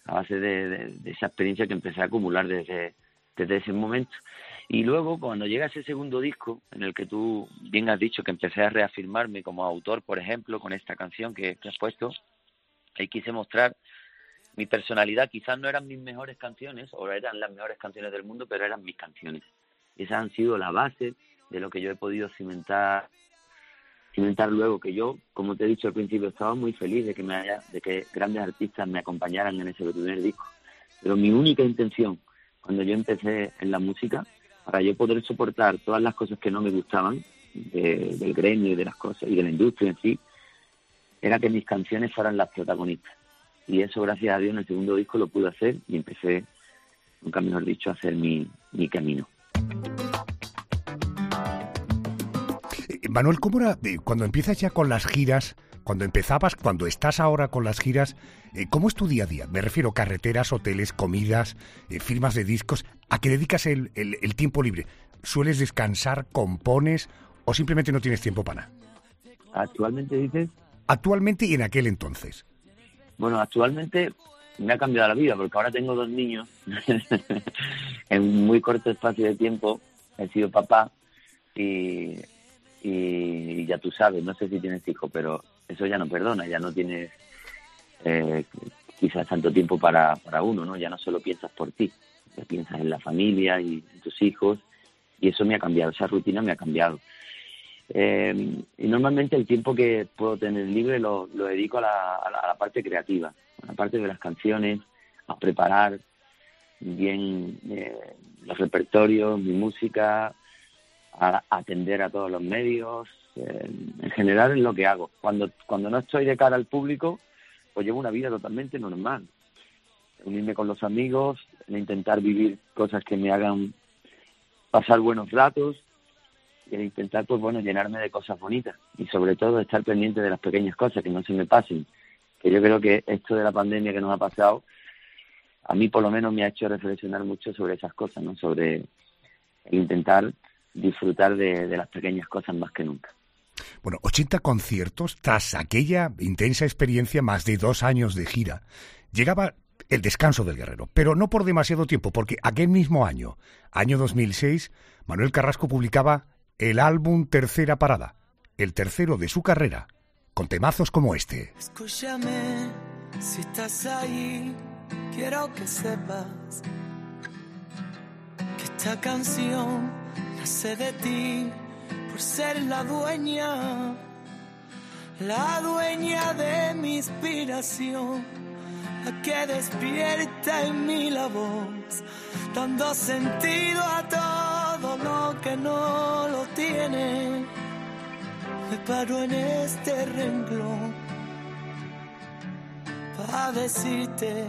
esa experiencia que empecé a acumular desde ese momento. Y luego, cuando llega ese segundo disco, en el que tú bien has dicho que empecé a reafirmarme como autor, por ejemplo, con esta canción que has puesto, ahí quise mostrar mi personalidad. Quizás no eran mis mejores canciones, o eran las mejores canciones del mundo, pero eran mis canciones. Esas han sido la base de lo que yo he podido cimentar luego, que yo, como te he dicho al principio, estaba muy feliz de que grandes artistas me acompañaran en ese primer disco. Pero mi única intención, cuando yo empecé en la música, para yo poder soportar todas las cosas que no me gustaban del gremio y de las cosas y de la industria en sí, era que mis canciones fueran las protagonistas. Y eso, gracias a Dios, en el segundo disco lo pude hacer y empecé, nunca mejor dicho, a hacer mi camino. Manuel, ¿cómo era cuando empiezas ya con las giras, cuando empezabas, cuando estás ahora con las giras, cómo es tu día a día? Me refiero a carreteras, hoteles, comidas, firmas de discos. ¿A qué dedicas el tiempo libre? ¿Sueles descansar, compones o simplemente no tienes tiempo para nada? ¿Actualmente dices? Actualmente y en aquel entonces. Bueno, actualmente me ha cambiado la vida porque ahora tengo 2 niños. En muy corto espacio de tiempo he sido papá y ya tú sabes, no sé si tienes hijos, pero eso ya no perdona, ya no tienes quizás tanto tiempo para uno, ¿no? Ya no solo piensas por ti, ya piensas en la familia y en tus hijos, y eso me ha cambiado, esa rutina me ha cambiado. Y normalmente el tiempo que puedo tener libre lo dedico a la parte creativa, a la parte de las canciones, a preparar bien los repertorios, mi música, a atender a todos los medios, en general es lo que hago. Cuando no estoy de cara al público, pues llevo una vida totalmente normal. Unirme con los amigos, intentar vivir cosas que me hagan pasar buenos ratos, y intentar, pues bueno, llenarme de cosas bonitas y sobre todo estar pendiente de las pequeñas cosas, que no se me pasen. Que yo creo que esto de la pandemia que nos ha pasado, a mí por lo menos me ha hecho reflexionar mucho sobre esas cosas, ¿no? Sobre el intentar disfrutar de las pequeñas cosas más que nunca. Bueno, 80 conciertos, tras aquella intensa experiencia, más de 2 años de gira, llegaba el descanso del guerrero, pero no por demasiado tiempo, porque aquel mismo año 2006, Manuel Carrasco publicaba el álbum Tercera Parada, el tercero de su carrera, con temazos como este. Escúchame, si estás ahí, quiero que sepas que esta canción nace de ti por ser la dueña de mi inspiración, la que despierta en mí la voz, dando sentido a todo lo que no lo tiene. Me paro en este renglón para decirte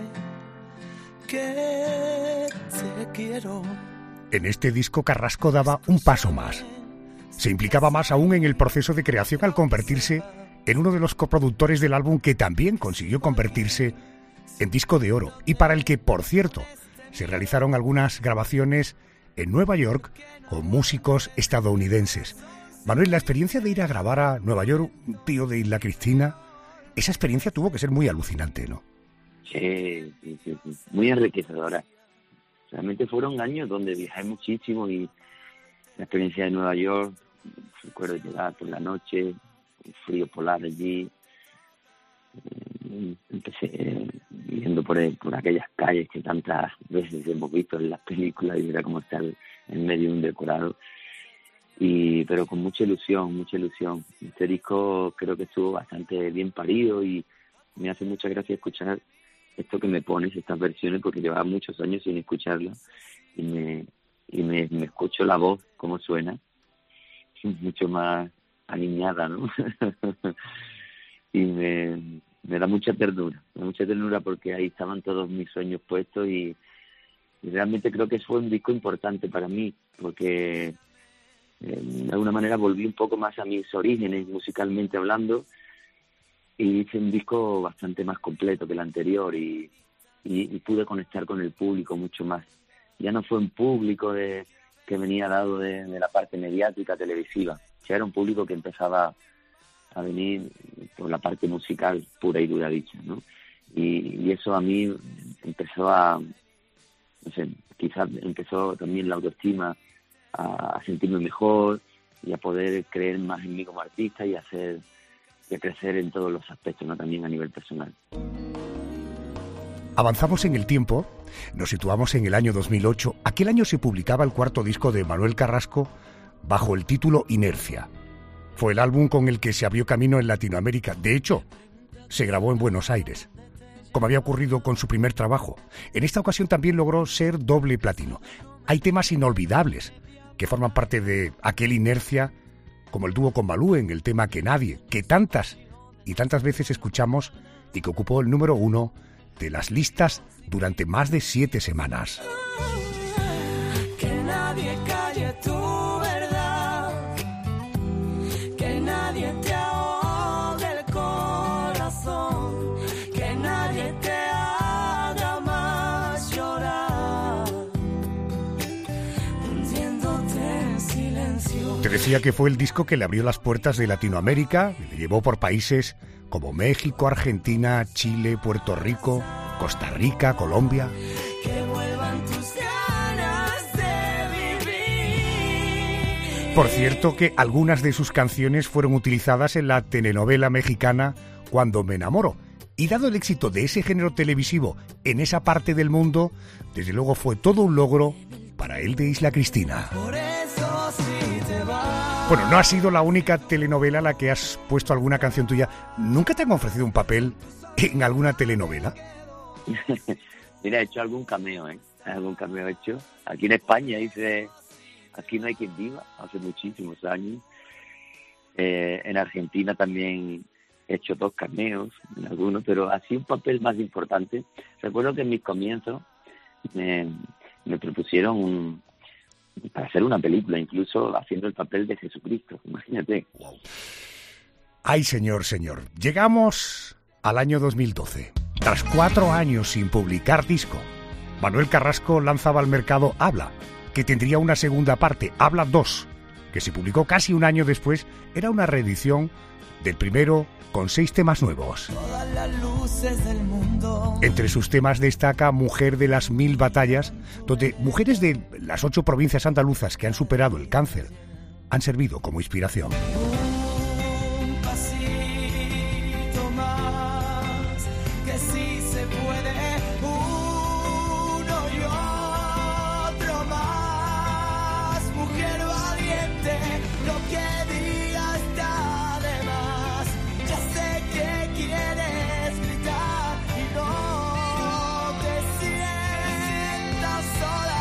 que te quiero. En este disco Carrasco daba un paso más. Se implicaba más aún en el proceso de creación al convertirse en uno de los coproductores del álbum, que también consiguió convertirse en disco de oro y para el que, por cierto, se realizaron algunas grabaciones en Nueva York con músicos estadounidenses. Manuel, la experiencia de ir a grabar a Nueva York, un tío de Isla Cristina, esa experiencia tuvo que ser muy alucinante, ¿no? Sí, muy enriquecedora. Realmente fueron años donde viajé muchísimo y la experiencia de Nueva York, recuerdo llegar por la noche, un frío polar allí. Empecé viendo por aquellas calles que tantas veces hemos visto en las películas y era como estar en medio de un decorado, pero con mucha ilusión. Este disco creo que estuvo bastante bien parido y me hace mucha gracia escuchar esto que me pones, estas versiones, porque llevaba muchos años sin escucharlas y me escucho la voz, cómo suena, mucho más aniñada, ¿no? Y me da mucha ternura porque ahí estaban todos mis sueños puestos y realmente creo que fue un disco importante para mí porque de alguna manera volví un poco más a mis orígenes musicalmente hablando y hice un disco bastante más completo que el anterior y pude conectar con el público mucho más. Ya no fue un público que venía dado de la parte mediática televisiva, ya era un público que empezaba a venir por la parte musical pura y dura dicha, ¿no? Y eso a mí empezó no sé, quizás empezó también la autoestima a sentirme mejor y a poder creer más en mí como artista y a crecer en todos los aspectos, ¿no? También a nivel personal. Avanzamos en el tiempo, nos situamos en el año 2008. Aquel año se publicaba el 4º disco de Manuel Carrasco bajo el título Inercia. Fue el álbum con el que se abrió camino en Latinoamérica. De hecho, se grabó en Buenos Aires, como había ocurrido con su primer trabajo. En esta ocasión también logró ser doble platino. Hay temas inolvidables que forman parte de aquel Inercia, como el dúo con Malú en el tema Que Nadie, que tantas y tantas veces escuchamos y que ocupó el número 1 de las listas durante más de 7 semanas. Que nadie calle tu verdad, que Te decía que fue el disco que le abrió las puertas de Latinoamérica y le llevó por países como México, Argentina, Chile, Puerto Rico, Costa Rica, Colombia. Que vuelvan tus ganas de vivir. Por cierto que algunas de sus canciones fueron utilizadas en la telenovela mexicana Cuando me enamoro. Y dado el éxito de ese género televisivo en esa parte del mundo, desde luego fue todo un logro para él de Isla Cristina. Por eso si te vas. Bueno, no ha sido la única telenovela a la que has puesto alguna canción tuya. ¿Nunca te han ofrecido un papel en alguna telenovela? Mira, he hecho algún cameo, Algún cameo hecho. Aquí en España hice Aquí no hay quien viva, hace muchísimos años. En Argentina también he hecho 2 cameos en algunos, pero así un papel más importante. Recuerdo que en mis comienzos me propusieron para hacer una película, incluso haciendo el papel de Jesucristo, imagínate. Wow. Ay, señor. Llegamos al año 2012. Tras 4 años sin publicar disco, Manuel Carrasco lanzaba al mercado Habla, que tendría una segunda parte, Habla 2, que se publicó casi un año después. Era una reedición del primero con 6 temas nuevos. Todas las luces del mundo. Entre sus temas destaca Mujer de las 1000 batallas, donde mujeres de las 8 provincias andaluzas que han superado el cáncer han servido como inspiración. Un pasito más, que sí se puede, uno y otro más. Mujer valiente, lo que diga está de más. Ya sé que quieres gritar y no te sientas sola.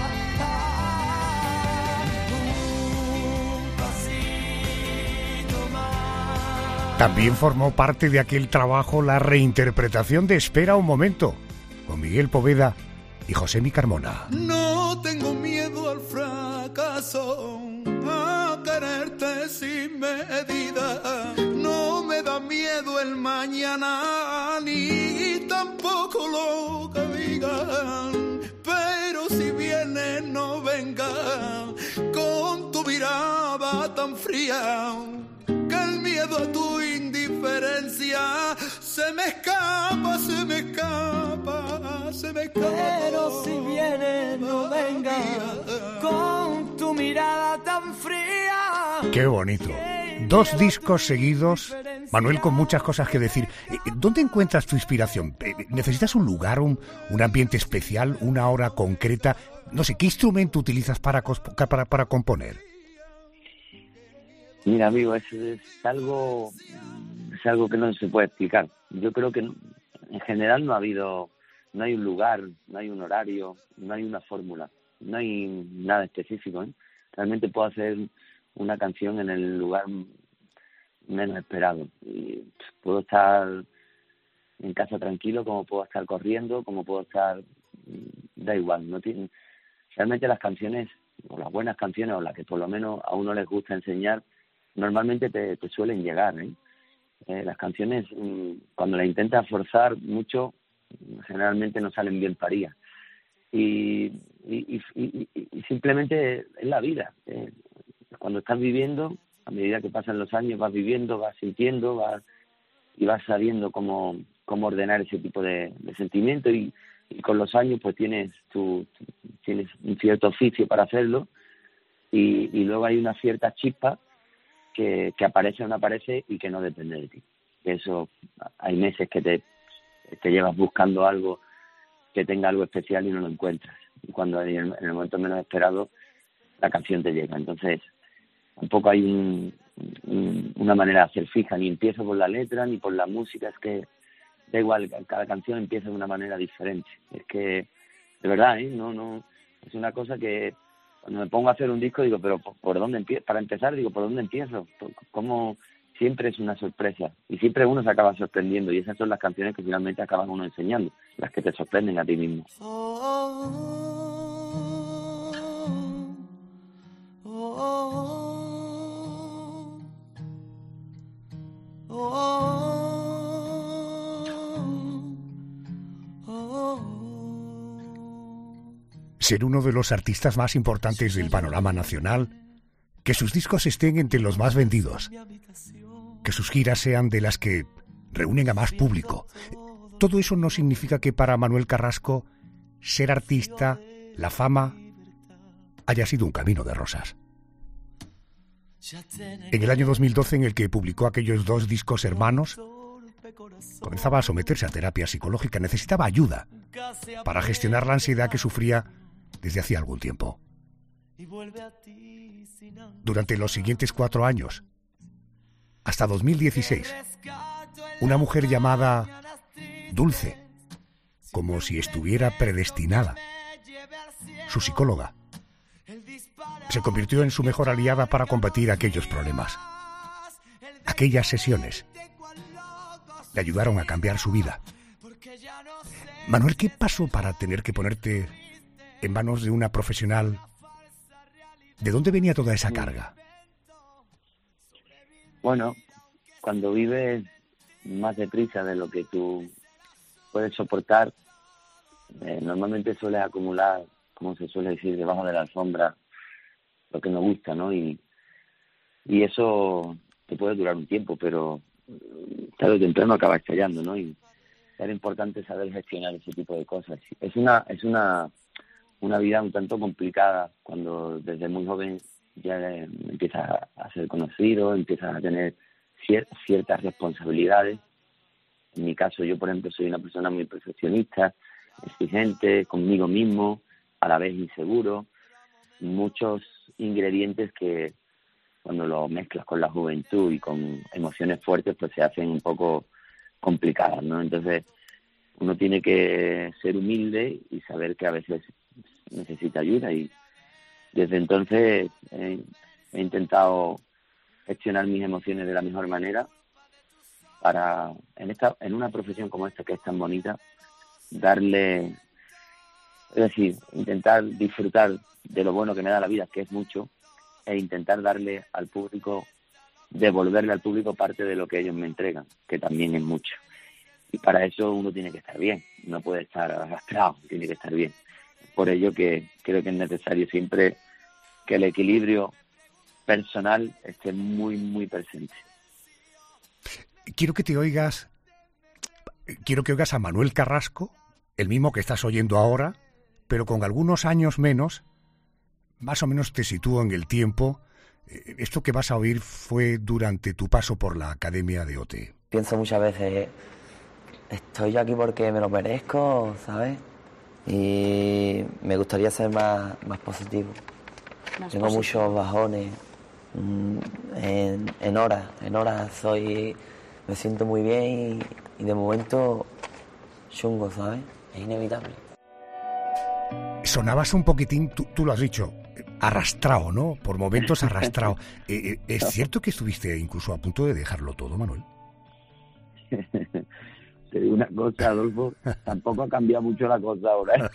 Un pasito más. También formó parte de aquel trabajo la reinterpretación de Espera un momento, con Miguel Poveda y Josemi Carmona. No tengo miedo al fracaso, a quererte sin medida. No me da miedo el mañana, ni tampoco lo que digan. Pero si viene, no venga con tu mirada tan fría, que el miedo a tu indiferencia se me escapa, se me escapa, se me escapa. Pero si viene, no venga con tu mirada tan fría. ¡Qué bonito! 2 discos seguidos, Manuel, con muchas cosas que decir. ¿Dónde encuentras tu inspiración? ¿Necesitas un lugar, un ambiente especial, una hora concreta? No sé, ¿qué instrumento utilizas para componer? Mira, amigo, es algo que no se puede explicar. Yo creo que en general no hay un lugar, no hay un horario, no hay una fórmula, no hay nada específico, Realmente puedo hacer una canción en el lugar menos esperado. Y puedo estar en casa tranquilo, como puedo estar corriendo, como puedo estar... Da igual, no tiene... Realmente las canciones, o las buenas canciones, o las que por lo menos a uno les gusta enseñar, normalmente te suelen llegar, Las canciones, cuando las intentas forzar mucho, generalmente no salen bien paridas. Y simplemente es la vida. Cuando estás viviendo, a medida que pasan los años, vas viviendo, vas sintiendo, y vas sabiendo cómo ordenar ese tipo de sentimientos, y con los años pues tienes un cierto oficio para hacerlo, y luego hay una cierta chispa que aparece o no aparece y que no depende de ti. Eso, hay meses que te llevas buscando algo que tenga algo especial y no lo encuentras. Y cuando en el momento menos esperado, la canción te llega. Entonces, tampoco hay una manera de hacer fija, ni empiezo por la letra ni por la música. Es que da igual, cada canción empieza de una manera diferente. Es que, de verdad, no es una cosa que cuando me pongo a hacer un disco digo, pero ¿por dónde empiezo? Para empezar digo, ¿por dónde empiezo? ¿Cómo? Siempre es una sorpresa y siempre uno se acaba sorprendiendo, y esas son las canciones que finalmente acaban uno enseñando, las que te sorprenden a ti mismo. Ser uno de los artistas más importantes del panorama nacional, Que sus discos estén entre los más vendidos. Que sus giras sean de las que reúnen a más público. Todo eso no significa que para Manuel Carrasco ser artista, la fama, haya sido un camino de rosas. En el año 2012, en el que publicó aquellos 2 discos hermanos, comenzaba a someterse a terapia psicológica. Necesitaba ayuda para gestionar la ansiedad que sufría desde hacía algún tiempo. Durante los siguientes 4 años, hasta 2016, una mujer llamada Dulce, como si estuviera predestinada, su psicóloga, se convirtió en su mejor aliada para combatir aquellos problemas. Aquellas sesiones le ayudaron a cambiar su vida. Manuel, ¿qué pasó para tener que ponerte en manos de una profesional? ¿De dónde venía toda esa carga? Bueno, cuando vives más deprisa de lo que tú puedes soportar, normalmente sueles acumular, como se suele decir, debajo de la alfombra lo que nos gusta, ¿no? Y eso te puede durar un tiempo, pero tarde o temprano acaba estallando, ¿no? Y era importante saber gestionar ese tipo de cosas. Es una vida un tanto complicada cuando desde muy joven ya empiezas a ser conocido, empiezas a tener ciertas responsabilidades. En mi caso, yo, por ejemplo, soy una persona muy perfeccionista, exigente, conmigo mismo, a la vez inseguro. Muchos ingredientes que cuando lo mezclas con la juventud y con emociones fuertes, pues se hacen un poco complicadas, ¿no? Entonces, uno tiene que ser humilde y saber que a veces necesita ayuda, y desde entonces he intentado gestionar mis emociones de la mejor manera para, en una profesión como esta, que es tan bonita, es decir, intentar disfrutar de lo bueno que me da la vida, que es mucho, e intentar darle al público, devolverle al público parte de lo que ellos me entregan, que también es mucho. Y para eso uno tiene que estar bien, no puede estar arrastrado, tiene que estar bien. Por ello que creo que es necesario siempre que el equilibrio personal esté muy, muy presente. Quiero que oigas a Manuel Carrasco, el mismo que estás oyendo ahora, pero con algunos años menos. Más o menos te sitúo en el tiempo. Esto que vas a oír fue durante tu paso por la Academia de OT. Pienso muchas veces, estoy yo aquí porque me lo merezco, ¿sabes? Y me gustaría ser más positivo. Tengo muchos bajones. En horas me siento muy bien y de momento chungo, ¿sabes? Es inevitable. Sonabas un poquitín, tú lo has dicho, arrastrado, ¿no? Por momentos arrastrado. ¿Es cierto que estuviste incluso a punto de dejarlo todo, Manuel? Te digo una cosa, Adolfo, tampoco ha cambiado mucho la cosa ahora.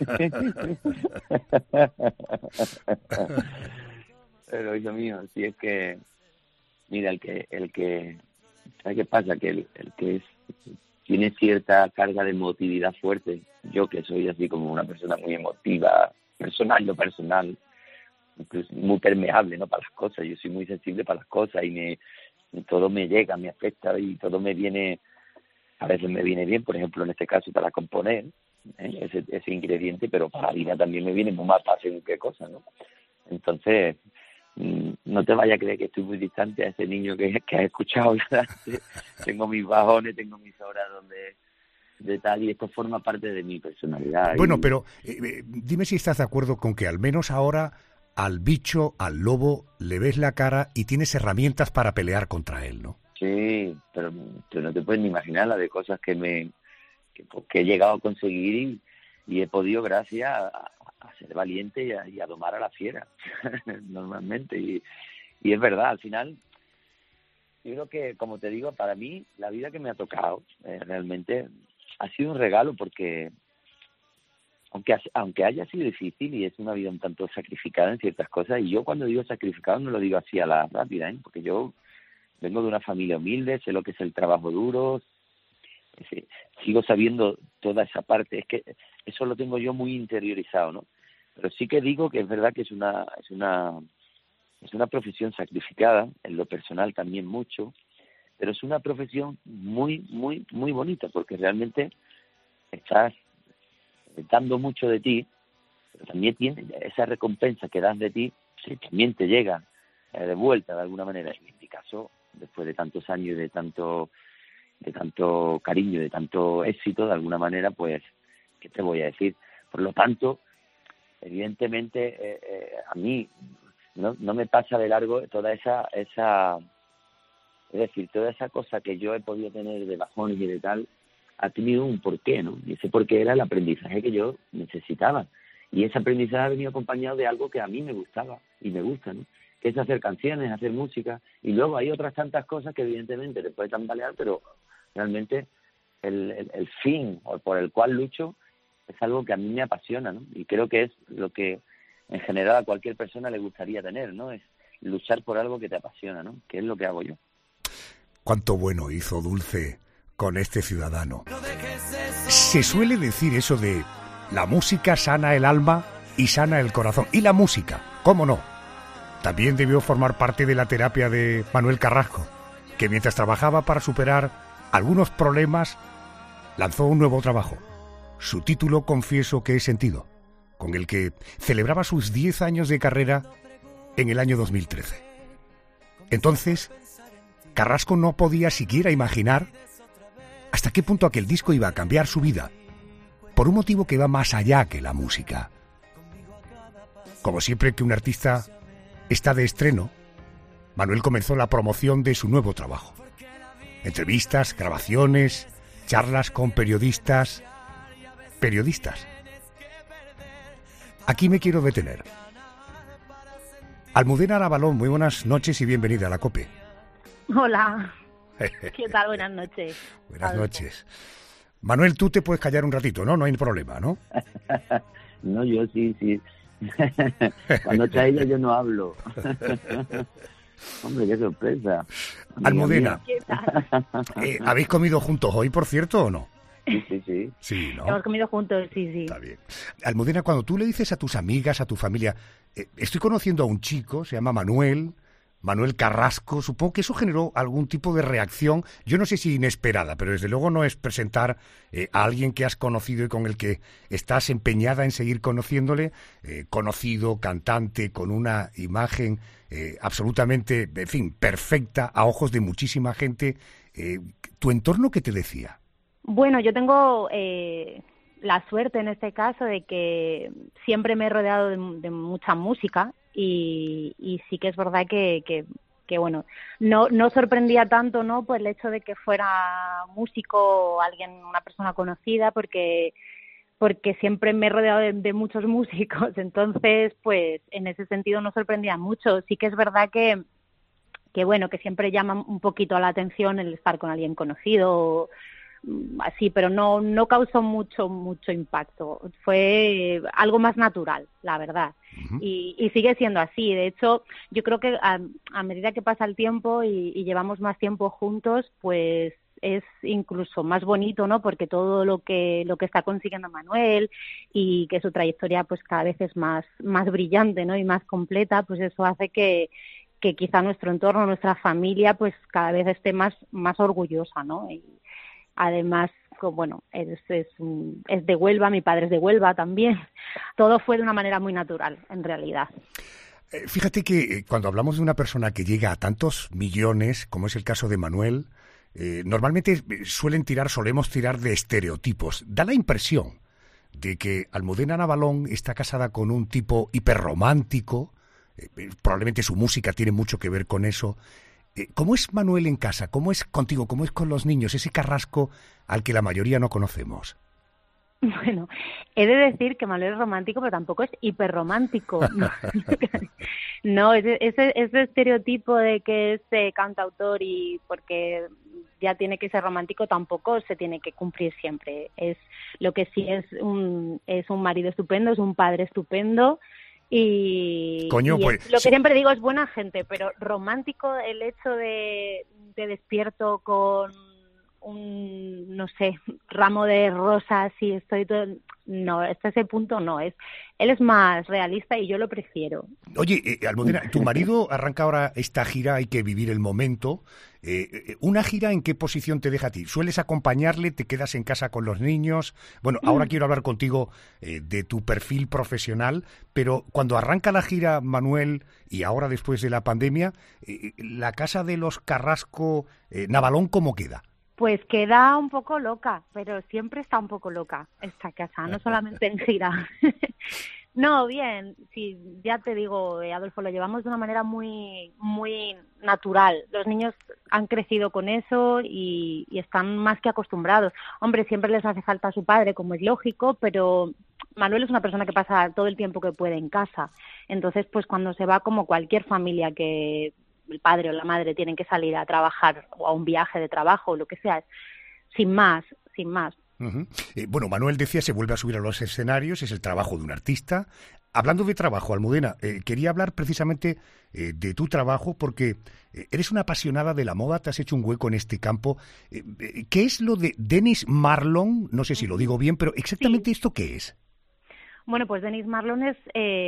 Pero, hijo mío, si es que, mira, el que ¿sabes qué pasa? Que el que tiene cierta carga de emotividad fuerte, yo que soy así como una persona muy emotiva, personal, incluso muy permeable, ¿no? Para las cosas, yo soy muy sensible para las cosas y todo me llega, me afecta y todo me viene, a veces me viene bien, por ejemplo, en este caso para componer ese ingrediente, pero para la vida también me viene muy mal para hacer qué cosa, ¿no? Entonces, no te vayas a creer que estoy muy distante a ese niño que has escuchado. Tengo mis bajones, tengo mis horas de tal, y esto forma parte de mi personalidad. Bueno, pero dime si estás de acuerdo con que al menos ahora al bicho, al lobo, le ves la cara y tienes herramientas para pelear contra él, ¿no? Sí, pero tú no te puedes ni imaginar la de cosas que he llegado a conseguir y he podido gracias a ser valiente y a domar a la fiera normalmente, y es verdad. Al final yo creo que, como te digo, para mí la vida que me ha tocado realmente ha sido un regalo, porque aunque haya sido difícil y es una vida un tanto sacrificada en ciertas cosas, y yo cuando digo sacrificado no lo digo así a la rápida, porque yo vengo de una familia humilde, sé lo que es el trabajo duro, sigo sabiendo toda esa parte, es que eso lo tengo yo muy interiorizado, ¿no? Pero sí que digo que es verdad que es una es una profesión sacrificada, en lo personal también mucho, pero es una profesión muy, muy, muy bonita, porque realmente estás dando mucho de ti, pero también tiene esa recompensa que das de ti, sí, también te llega de vuelta de alguna manera. En mi caso, después de tantos años y de tanto cariño, de tanto éxito, de alguna manera, pues, ¿qué te voy a decir? Por lo tanto, evidentemente, a mí no me pasa de largo toda esa es decir, toda esa cosa que yo he podido tener de bajones y de tal, ha tenido un porqué, ¿no? Y ese porqué era el aprendizaje que yo necesitaba. Y ese aprendizaje ha venido acompañado de algo que a mí me gustaba y me gusta, ¿no? Que es hacer canciones, hacer música. Y luego hay otras tantas cosas que evidentemente te puede tambalear, pero realmente el fin por el cual lucho es algo que a mí me apasiona, ¿no? Y creo que es lo que en general a cualquier persona le gustaría tener, ¿no? Es luchar por algo que te apasiona, ¿no? Que es lo que hago yo. Cuánto bueno hizo Dulce con este ciudadano. Se suele decir eso de la música sana el alma y sana el corazón. Y la música, ¿cómo no? También debió formar parte de la terapia de Manuel Carrasco, que mientras trabajaba para superar algunos problemas, lanzó un nuevo trabajo. Su título, Confieso que he sentido, con el que celebraba sus 10 años de carrera en el año 2013. Entonces, Carrasco no podía siquiera imaginar hasta qué punto aquel disco iba a cambiar su vida, por un motivo que va más allá que la música. Como siempre que un artista está de estreno, Manuel comenzó la promoción de su nuevo trabajo. Entrevistas, grabaciones, charlas con periodistas. Aquí me quiero detener. Almudena Navalón, muy buenas noches y bienvenida a la COPE. Hola. ¿Qué tal? Buenas noches. Buenas noches. Manuel, tú te puedes callar un ratito, ¿no? No hay problema, ¿no? No, yo sí. Cuando está ella yo no hablo. Hombre, qué sorpresa. Almudena, ¿habéis comido juntos hoy, por cierto, o no? Sí. Sí, ¿no? Hemos comido juntos, sí. Está bien. Almudena, cuando tú le dices a tus amigas, a tu familia, estoy conociendo a un chico, se llama Manuel Carrasco, supongo que eso generó algún tipo de reacción, yo no sé si inesperada, pero desde luego no es presentar a alguien que has conocido y con el que estás empeñada en seguir conociéndole, conocido, cantante, con una imagen absolutamente, en fin, perfecta a ojos de muchísima gente. ¿Tu entorno qué te decía? Bueno, yo tengo la suerte en este caso de que siempre me he rodeado de mucha música y sí que es verdad que bueno, no sorprendía tanto, ¿no? Pues el hecho de que fuera músico o alguien, una persona conocida, porque siempre me he rodeado de muchos músicos, entonces pues en ese sentido no sorprendía mucho. Sí que es verdad que bueno, que siempre llama un poquito la atención el estar con alguien conocido, así, pero no causó mucho impacto. Fue algo más natural, la verdad. Uh-huh. Y sigue siendo así. De hecho, yo creo que a medida que pasa el tiempo y llevamos más tiempo juntos, pues es incluso más bonito, ¿no? Porque todo lo que está consiguiendo Manuel y que su trayectoria pues cada vez es más brillante, ¿no? Y más completa, pues eso hace que quizá nuestro entorno, nuestra familia, pues cada vez esté más orgullosa, ¿no? Y además, bueno, es de Huelva, mi padre es de Huelva también. Todo fue de una manera muy natural, en realidad. Fíjate que cuando hablamos de una persona que llega a tantos millones, como es el caso de Manuel, normalmente solemos tirar de estereotipos. Da la impresión de que Almudena Navalón está casada con un tipo hiperromántico, probablemente su música tiene mucho que ver con eso. ¿Cómo es Manuel en casa? ¿Cómo es contigo? ¿Cómo es con los niños? Ese Carrasco al que la mayoría no conocemos. Bueno, he de decir que Manuel es romántico, pero tampoco es hiperromántico. No, ese estereotipo de que es cantautor y porque ya tiene que ser romántico tampoco se tiene que cumplir siempre. Es lo que sí es un marido estupendo, es un padre estupendo. Y pues, lo que siempre digo es buena gente, pero romántico el hecho de despierto con un, no sé, ramo de rosas y estoy todo, no, hasta ese punto no. Él es más realista y yo lo prefiero. Oye, Almudena, tu marido arranca ahora esta gira, hay que vivir el momento. ¿Una gira en qué posición te deja a ti? ¿Sueles acompañarle? ¿Te quedas en casa con los niños? Bueno, ahora quiero hablar contigo de tu perfil profesional, pero cuando arranca la gira, Manuel, y ahora después de la pandemia, la casa de los Carrasco, Navalón, ¿cómo queda? Pues queda un poco loca, pero siempre está un poco loca esta casa, no solamente en gira. No, bien, sí, ya te digo, Adolfo, lo llevamos de una manera muy natural. Los niños han crecido con eso y están más que acostumbrados. Hombre, siempre les hace falta a su padre, como es lógico, pero Manuel es una persona que pasa todo el tiempo que puede en casa. Entonces, pues cuando se va, como cualquier familia que el padre o la madre tienen que salir a trabajar o a un viaje de trabajo o lo que sea, sin más. Uh-huh. Bueno, Manuel decía, se vuelve a subir a los escenarios, es el trabajo de un artista. Hablando de trabajo, Almudena, quería hablar precisamente de tu trabajo porque eres una apasionada de la moda, te has hecho un hueco en este campo. ¿Qué es lo de Denis Marlon? No sé si lo digo bien, pero exactamente ¿esto qué es? Bueno, pues Denis Marlon es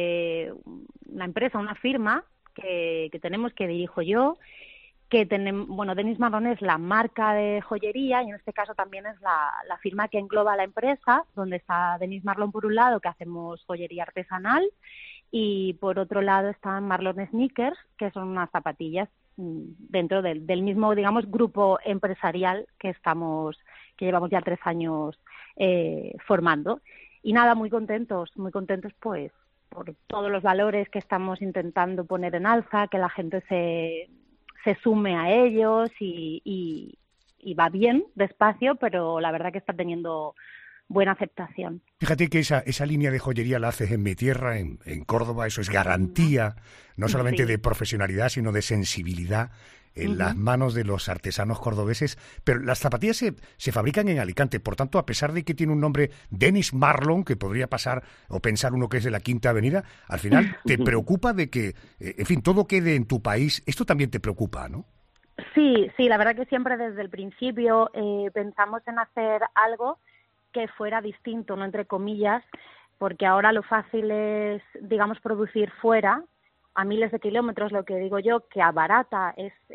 una empresa, una firma que tenemos, que dirijo yo, que tenemos, bueno, Denis Marlon es la marca de joyería y en este caso también es la firma que engloba la empresa, donde está Denis Marlon por un lado, que hacemos joyería artesanal, y por otro lado están Marlon Sneakers, que son unas zapatillas dentro del mismo, digamos, grupo empresarial que llevamos ya 3 años formando. Y nada, muy contentos pues por todos los valores que estamos intentando poner en alza, que la gente se sume a ellos y va bien, despacio, pero la verdad que está teniendo buena aceptación. Fíjate que esa línea de joyería la haces en mi tierra, en Córdoba, eso es garantía, no solamente de profesionalidad, sino de sensibilidad en las manos de los artesanos cordobeses, pero las zapatillas se fabrican en Alicante, por tanto, a pesar de que tiene un nombre Denis Marlon, que podría pasar o pensar uno que es de la Quinta Avenida, al final te preocupa de que, en fin, todo quede en tu país. Esto también te preocupa, ¿no? Sí, la verdad que siempre desde el principio pensamos en hacer algo que fuera distinto, no entre comillas, porque ahora lo fácil es, digamos, producir fuera, a miles de kilómetros, lo que digo yo, que abarata,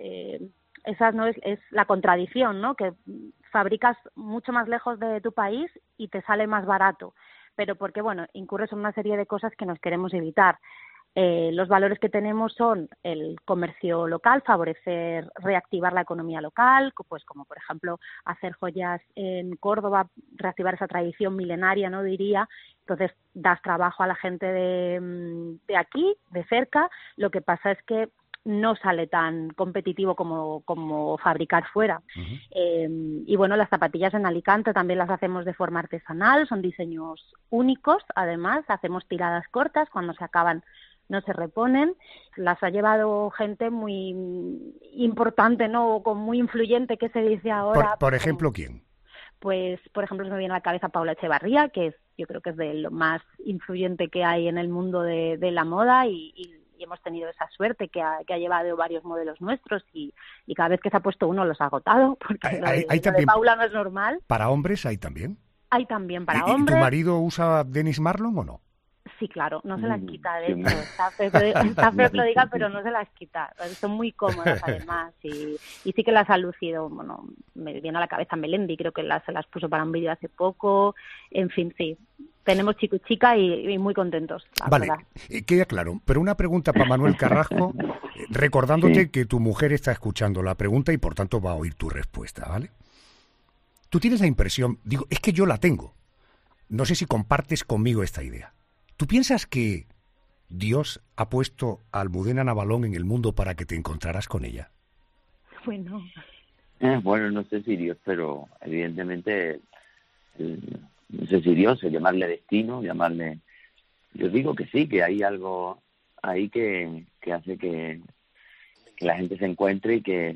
esa no es la contradicción, ¿no? Que fabricas mucho más lejos de tu país y te sale más barato, pero porque, bueno, incurres en una serie de cosas que nos queremos evitar. Los valores que tenemos son el comercio local, favorecer, reactivar la economía local, pues como por ejemplo hacer joyas en Córdoba, reactivar esa tradición milenaria, no diría. Entonces das trabajo a la gente de aquí, de cerca. Lo que pasa es que no sale tan competitivo como fabricar fuera. Y bueno, las zapatillas en Alicante también las hacemos de forma artesanal, son diseños únicos, además hacemos tiradas cortas, cuando se acaban no se reponen. Las ha llevado gente muy importante, ¿no? O muy influyente, que se dice ahora. Por ejemplo, ¿quién? Pues, por ejemplo, se me viene a la cabeza Paula Echevarría, que yo creo que es de lo más influyente que hay en el mundo de la moda y hemos tenido esa suerte que ha llevado varios modelos nuestros y cada vez que se ha puesto uno los ha agotado, porque lo de Paula no es normal. ¿Para hombres hay también? Hay también para hombres. ¿Y tu marido usa Denis Marlon o no? Sí, claro, no se las quita, de hecho, está feo que lo diga, pero no se las quita, son muy cómodas además y sí que las ha lucido, bueno, me viene a la cabeza Melendi, creo que se las puso para un vídeo hace poco, en fin, sí, tenemos chico y chica y muy contentos, vale, verdad. Queda claro, pero una pregunta para Manuel Carrasco, recordándote que tu mujer está escuchando la pregunta y por tanto va a oír tu respuesta, ¿vale? Tú tienes la impresión, digo, es que yo la tengo, no sé si compartes conmigo esta idea. ¿Tú piensas que Dios ha puesto a Almudena Navalón en el mundo para que te encontraras con ella? Bueno. Bueno, no sé si Dios, pero evidentemente, no sé si Dios, llamarle destino, llamarle... Yo digo que sí, que hay algo ahí que hace que la gente se encuentre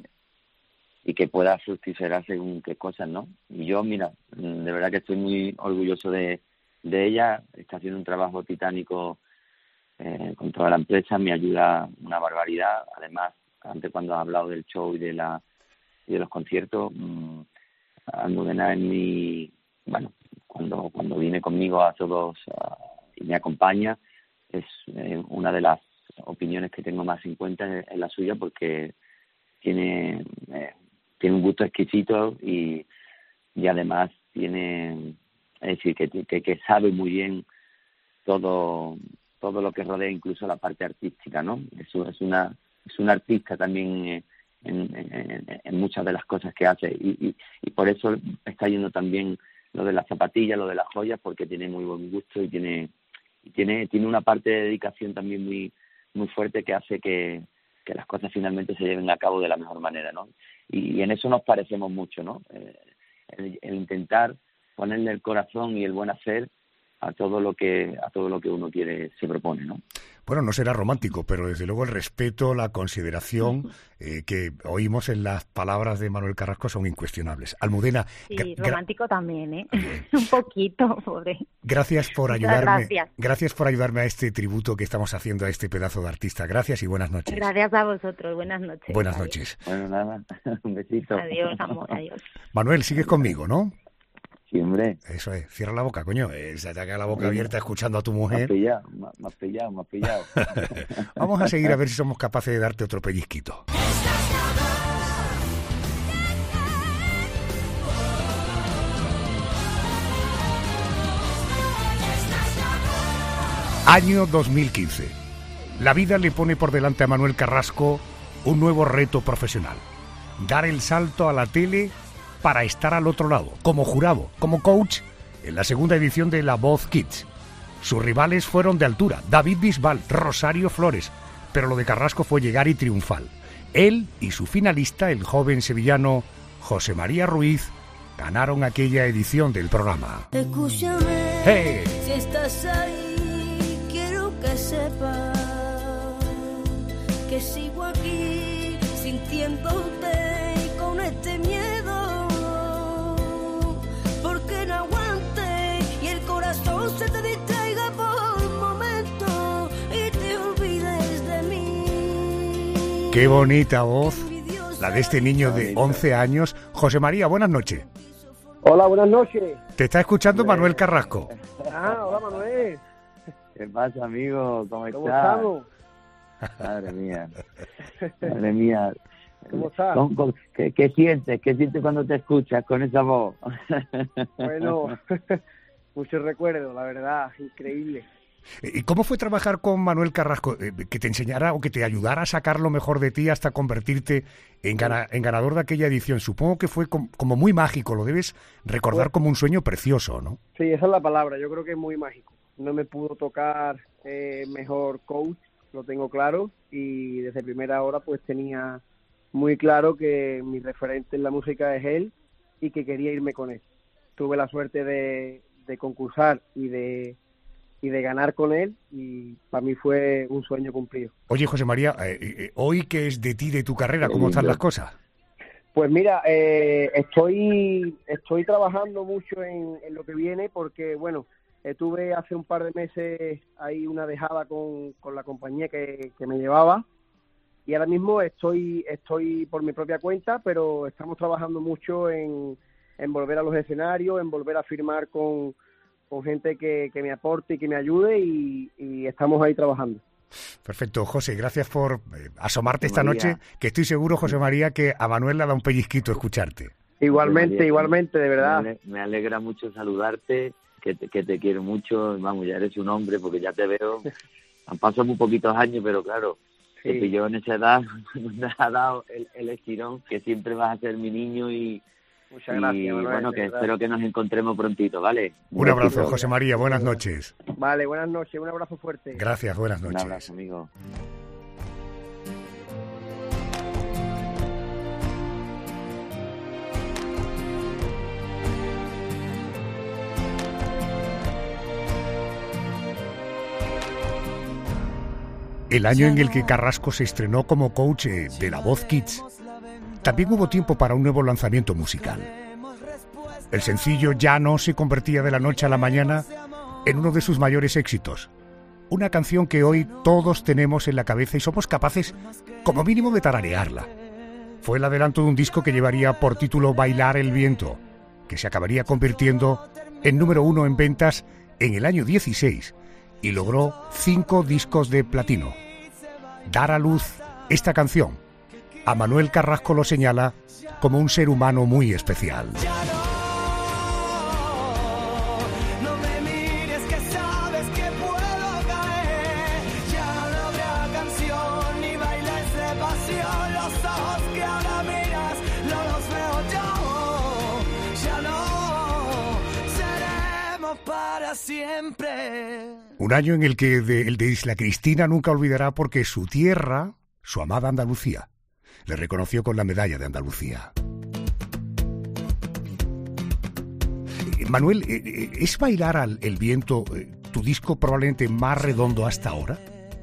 y que pueda fructificar según qué cosas, ¿no? Y yo, mira, de verdad que estoy muy orgulloso de ella, está haciendo un trabajo titánico con toda la empresa, me ayuda una barbaridad. Además, antes cuando has hablado del show y de los conciertos, Almudena es mi, bueno, cuando cuando viene conmigo a todos y me acompaña, es una de las opiniones que tengo más en cuenta es la suya, porque tiene un gusto exquisito y además tiene, es decir, que sabe muy bien todo lo que rodea, incluso la parte artística, ¿no? Es un artista también en muchas de las cosas que hace y por eso está yendo también lo de las zapatillas, lo de las joyas, porque tiene muy buen gusto y tiene una parte de dedicación también muy muy fuerte que hace que las cosas finalmente se lleven a cabo de la mejor manera, ¿no? Y en eso nos parecemos mucho, ¿no? El intentar ponerle el corazón y el buen hacer a todo lo que uno quiere, se propone, ¿no? Bueno, no será romántico, pero desde luego el respeto, la consideración que oímos en las palabras de Manuel Carrasco son incuestionables. Almudena... Sí, romántico también, ¿eh? Un poquito, pobre. Gracias por ayudarme. Gracias. Gracias por ayudarme a este tributo que estamos haciendo a este pedazo de artista. Gracias y buenas noches. Gracias a vosotros. Buenas noches. Buenas noches. Bueno, nada, un besito. Adiós, amor, adiós. Manuel, sigues conmigo, ¿no? Sí, hombre. Eso es, cierra la boca, coño. Se te queda la boca abierta escuchando a tu mujer. Me has pillado. Vamos a seguir a ver si somos capaces de darte otro pellizquito. Año 2015. La vida le pone por delante a Manuel Carrasco un nuevo reto profesional. Dar el salto a la tele para estar al otro lado, como jurado, como coach, en la segunda edición de La Voz Kids. Sus rivales fueron de altura, David Bisbal, Rosario Flores, pero lo de Carrasco fue llegar y triunfal. Él y su finalista, el joven sevillano José María Ruiz, ganaron aquella edición del programa. Escúchame, ¡Hey! Si estás ahí, quiero que sepas que sigo aquí sintiéndote y con este miedo. Porque no aguante y el corazón se te distraiga por un momento y te olvides de mí. Qué bonita voz, la de este niño de 11 años. José María, buenas noches. Hola, buenas noches. Te está escuchando Manuel Carrasco. Hola, Manuel. ¿Qué pasa, amigo? ¿Cómo estás? ¿Cómo estamos? Madre mía. Madre mía. ¿Cómo estás? ¿Qué sientes? ¿Qué sientes cuando te escuchas con esa voz? Bueno, muchos recuerdos, la verdad, increíble. ¿Y cómo fue trabajar con Manuel Carrasco? Que te enseñara o que te ayudara a sacar lo mejor de ti hasta convertirte en ganador de aquella edición. Supongo que fue como muy mágico, lo debes recordar como un sueño precioso, ¿no? Sí, esa es la palabra, yo creo que es muy mágico. No me pudo tocar mejor coach, lo tengo claro, y desde primera hora pues tenía muy claro que mi referente en la música es él y que quería irme con él. Tuve la suerte de concursar y de ganar con él y para mí fue un sueño cumplido. Oye, José María, hoy ¿qué es de ti, de tu carrera? ¿Cómo están las cosas? Pues mira, estoy trabajando mucho en lo que viene porque, bueno, tuve hace un par de meses ahí una dejada con la compañía que me llevaba. Y ahora mismo estoy por mi propia cuenta, pero estamos trabajando mucho en volver a los escenarios, en volver a firmar con gente que me aporte y que me ayude y estamos ahí trabajando. Perfecto, José, gracias por asomarte esta noche, que estoy seguro, José María, que a Manuel le ha dado un pellizquito escucharte. Igualmente, de verdad. Me alegra mucho saludarte, que te quiero mucho, vamos, ya eres un hombre porque ya te veo. Han pasado muy poquitos años, pero claro, te pilló en esa edad, me ha dado el estirón, que siempre vas a ser mi niño y muchas gracias, Manuel, bueno, que espero que nos encontremos prontito, ¿vale? Un abrazo, José María, buenas noches. Vale, buenas noches, un abrazo fuerte. Gracias, buenas noches. Un abrazo, amigo. El año en el que Carrasco se estrenó como coach de La Voz Kids, también hubo tiempo para un nuevo lanzamiento musical. El sencillo Ya no se convertía de la noche a la mañana en uno de sus mayores éxitos. Una canción que hoy todos tenemos en la cabeza y somos capaces, como mínimo, de tararearla. Fue el adelanto de un disco que llevaría por título Bailar el viento, que se acabaría convirtiendo en número 1 en ventas en el año 16 y logró 5 discos de platino. Dar a luz esta canción, a Manuel Carrasco lo señala como un ser humano muy especial. No me mires que sabes que puedo caer. Ya no habrá canción ni bailes de pasión. Los ojos que ahora miras no los veo yo. Ya no seremos para siempre. Un año en el que el de Isla Cristina nunca olvidará porque su tierra, su amada Andalucía, le reconoció con la medalla de Andalucía. Manuel, ¿es Bailar al el viento tu disco probablemente más redondo hasta ahora?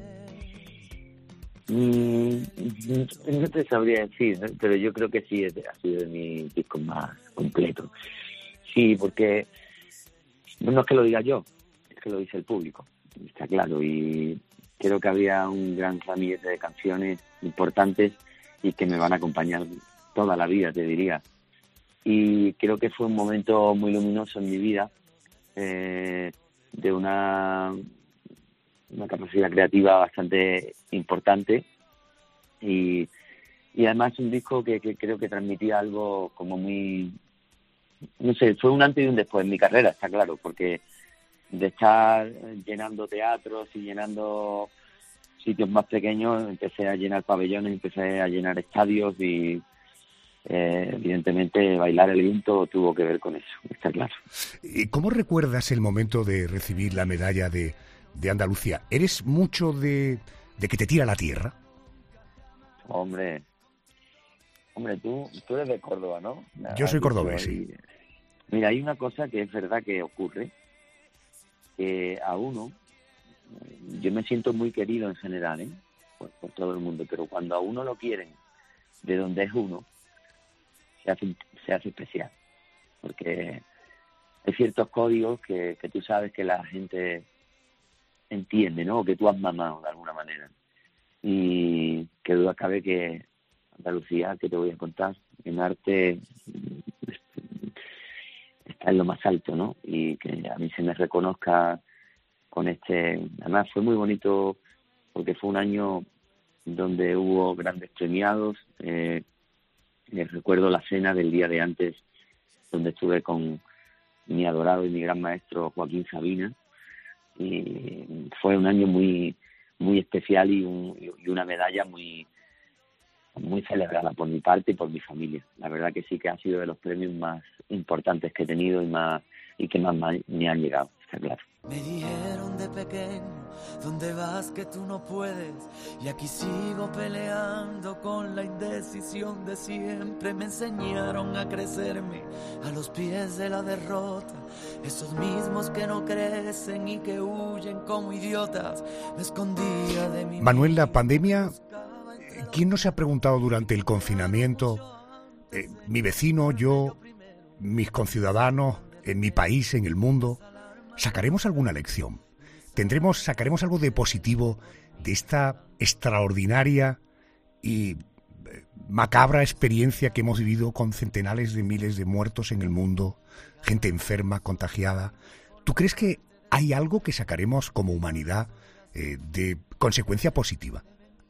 No te sabría decir, ¿no? Pero yo creo que sí, ha sido de mis discos más completos. Sí, porque no es que lo diga yo, es que lo dice el público, está claro. Y creo que había un gran ramillete de canciones importantes y que me van a acompañar toda la vida, te diría. Y creo que fue un momento muy luminoso en mi vida, de una capacidad creativa bastante importante y además un disco que creo que transmitía algo como muy, no sé, fue un antes y un después en mi carrera, está claro, porque de estar llenando teatros y llenando sitios más pequeños, empecé a llenar pabellones, empecé a llenar estadios y evidentemente Bailar el viento tuvo que ver con eso, está claro. ¿Cómo recuerdas el momento de recibir la medalla de Andalucía? ¿Eres mucho de que te tira la tierra? Hombre, tú eres de Córdoba, ¿no? Yo soy cordobés, sí. Mira, hay una cosa que es verdad que ocurre, que a uno, yo me siento muy querido en general, por todo el mundo, pero cuando a uno lo quieren de donde es uno, se hace especial, porque hay ciertos códigos que tú sabes que la gente entiende, ¿no? O que tú has mamado de alguna manera. Y qué duda cabe que Andalucía, que te voy a contar, en arte está en lo más alto, ¿no? Y que a mí se me reconozca con además fue muy bonito porque fue un año donde hubo grandes premiados. Les recuerdo la cena del día de antes, donde estuve con mi adorado y mi gran maestro Joaquín Sabina, y fue un año muy muy especial y una medalla muy muy celebrada por mi parte y por mi familia. La verdad que sí que ha sido de los premios más importantes que he tenido y que más me han llegado, está claro. Me dijeron de pequeño, ¿dónde vas que tú no puedes? Y aquí sigo peleando con la indecisión de siempre. Me enseñaron a crecerme a los pies de la derrota. Esos mismos que no crecen y que huyen como idiotas. Me escondía de mi... Manuel, la pandemia, ¿quién no se ha preguntado durante el confinamiento? Mi vecino, yo, mis conciudadanos, en mi país, en el mundo... ¿Sacaremos alguna lección? ¿Sacaremos algo de positivo de esta extraordinaria y macabra experiencia que hemos vivido con centenares de miles de muertos en el mundo, gente enferma, contagiada? ¿Tú crees que hay algo que sacaremos como humanidad de consecuencia positiva?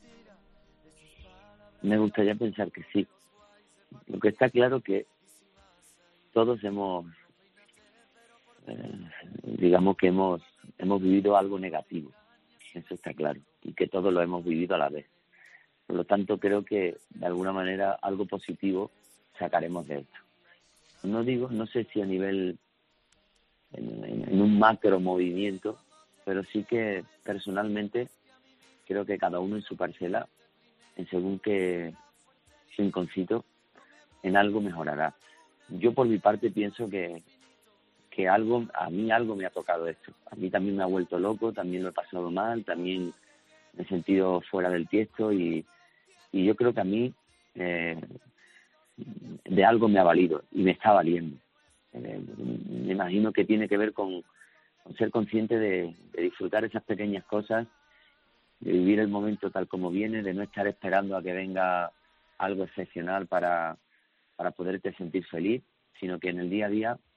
Me gustaría pensar que sí. Lo que está claro que todos digamos que hemos vivido algo negativo, eso está claro, y que todos lo hemos vivido a la vez. Por lo tanto, creo que de alguna manera algo positivo sacaremos de esto. No sé si a nivel, en un macro movimiento, pero sí que personalmente creo que cada uno en su parcela, en según qué rinconcito, en algo mejorará. Yo por mi parte pienso que a mí algo me ha tocado esto. A mí también me ha vuelto loco, también lo he pasado mal, también me he sentido fuera del tiesto y yo creo que a mí de algo me ha valido y me está valiendo. Me imagino que tiene que ver con ser consciente de disfrutar esas pequeñas cosas, de vivir el momento tal como viene, de no estar esperando a que venga algo excepcional para poderte sentir feliz, sino que en el día a día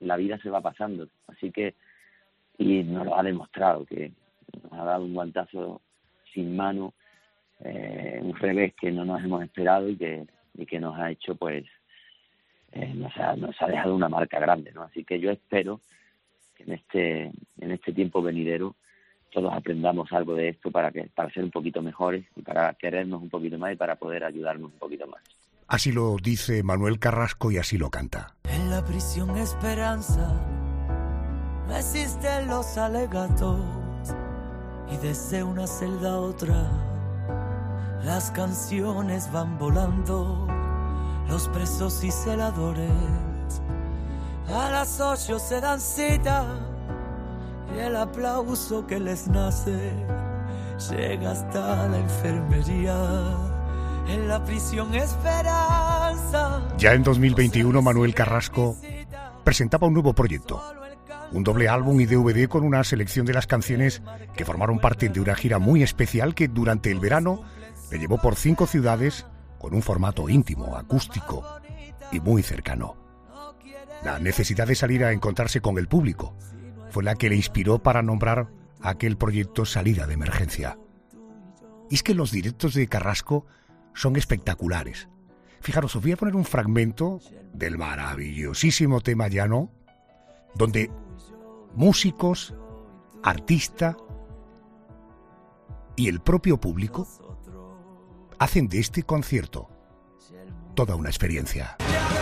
la vida se va pasando. Así que, y nos lo ha demostrado, que nos ha dado un guantazo sin mano, un revés que no nos hemos esperado y que nos ha hecho, pues, nos ha dejado una marca grande, ¿no? Así que yo espero que en este tiempo venidero todos aprendamos algo de esto para ser un poquito mejores y para querernos un poquito más y para poder ayudarnos un poquito más. Así lo dice Manuel Carrasco y así lo canta. En la prisión esperanza no existen los alegatos y desde una celda a otra las canciones van volando, los presos y celadores a las 8 se dan cita y el aplauso que les nace llega hasta la enfermería. En la prisión esperanza. Ya en 2021 Manuel Carrasco presentaba un nuevo proyecto, un doble álbum y DVD con una selección de las canciones que formaron parte de una gira muy especial que durante el verano le llevó por 5 ciudades con un formato íntimo, acústico y muy cercano. La necesidad de salir a encontrarse con el público fue la que le inspiró para nombrar aquel proyecto Salida de Emergencia. Y es que los directos de Carrasco son espectaculares. Fijaros, os voy a poner un fragmento del maravillosísimo tema Llano, donde músicos, artista y el propio público hacen de este concierto toda una experiencia.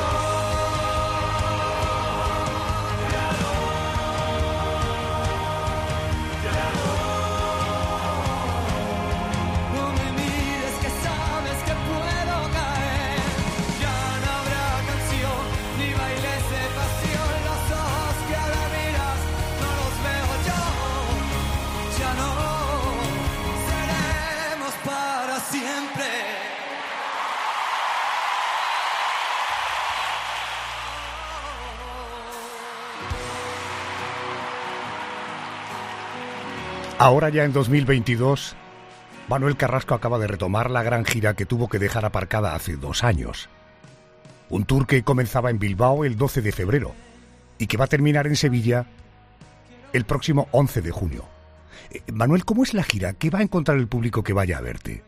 Ahora ya en 2022, Manuel Carrasco acaba de retomar la gran gira que tuvo que dejar aparcada hace 2 años. Un tour que comenzaba en Bilbao el 12 de febrero y que va a terminar en Sevilla el próximo 11 de junio. Manuel, ¿cómo es la gira? ¿Qué va a encontrar el público que vaya a verte?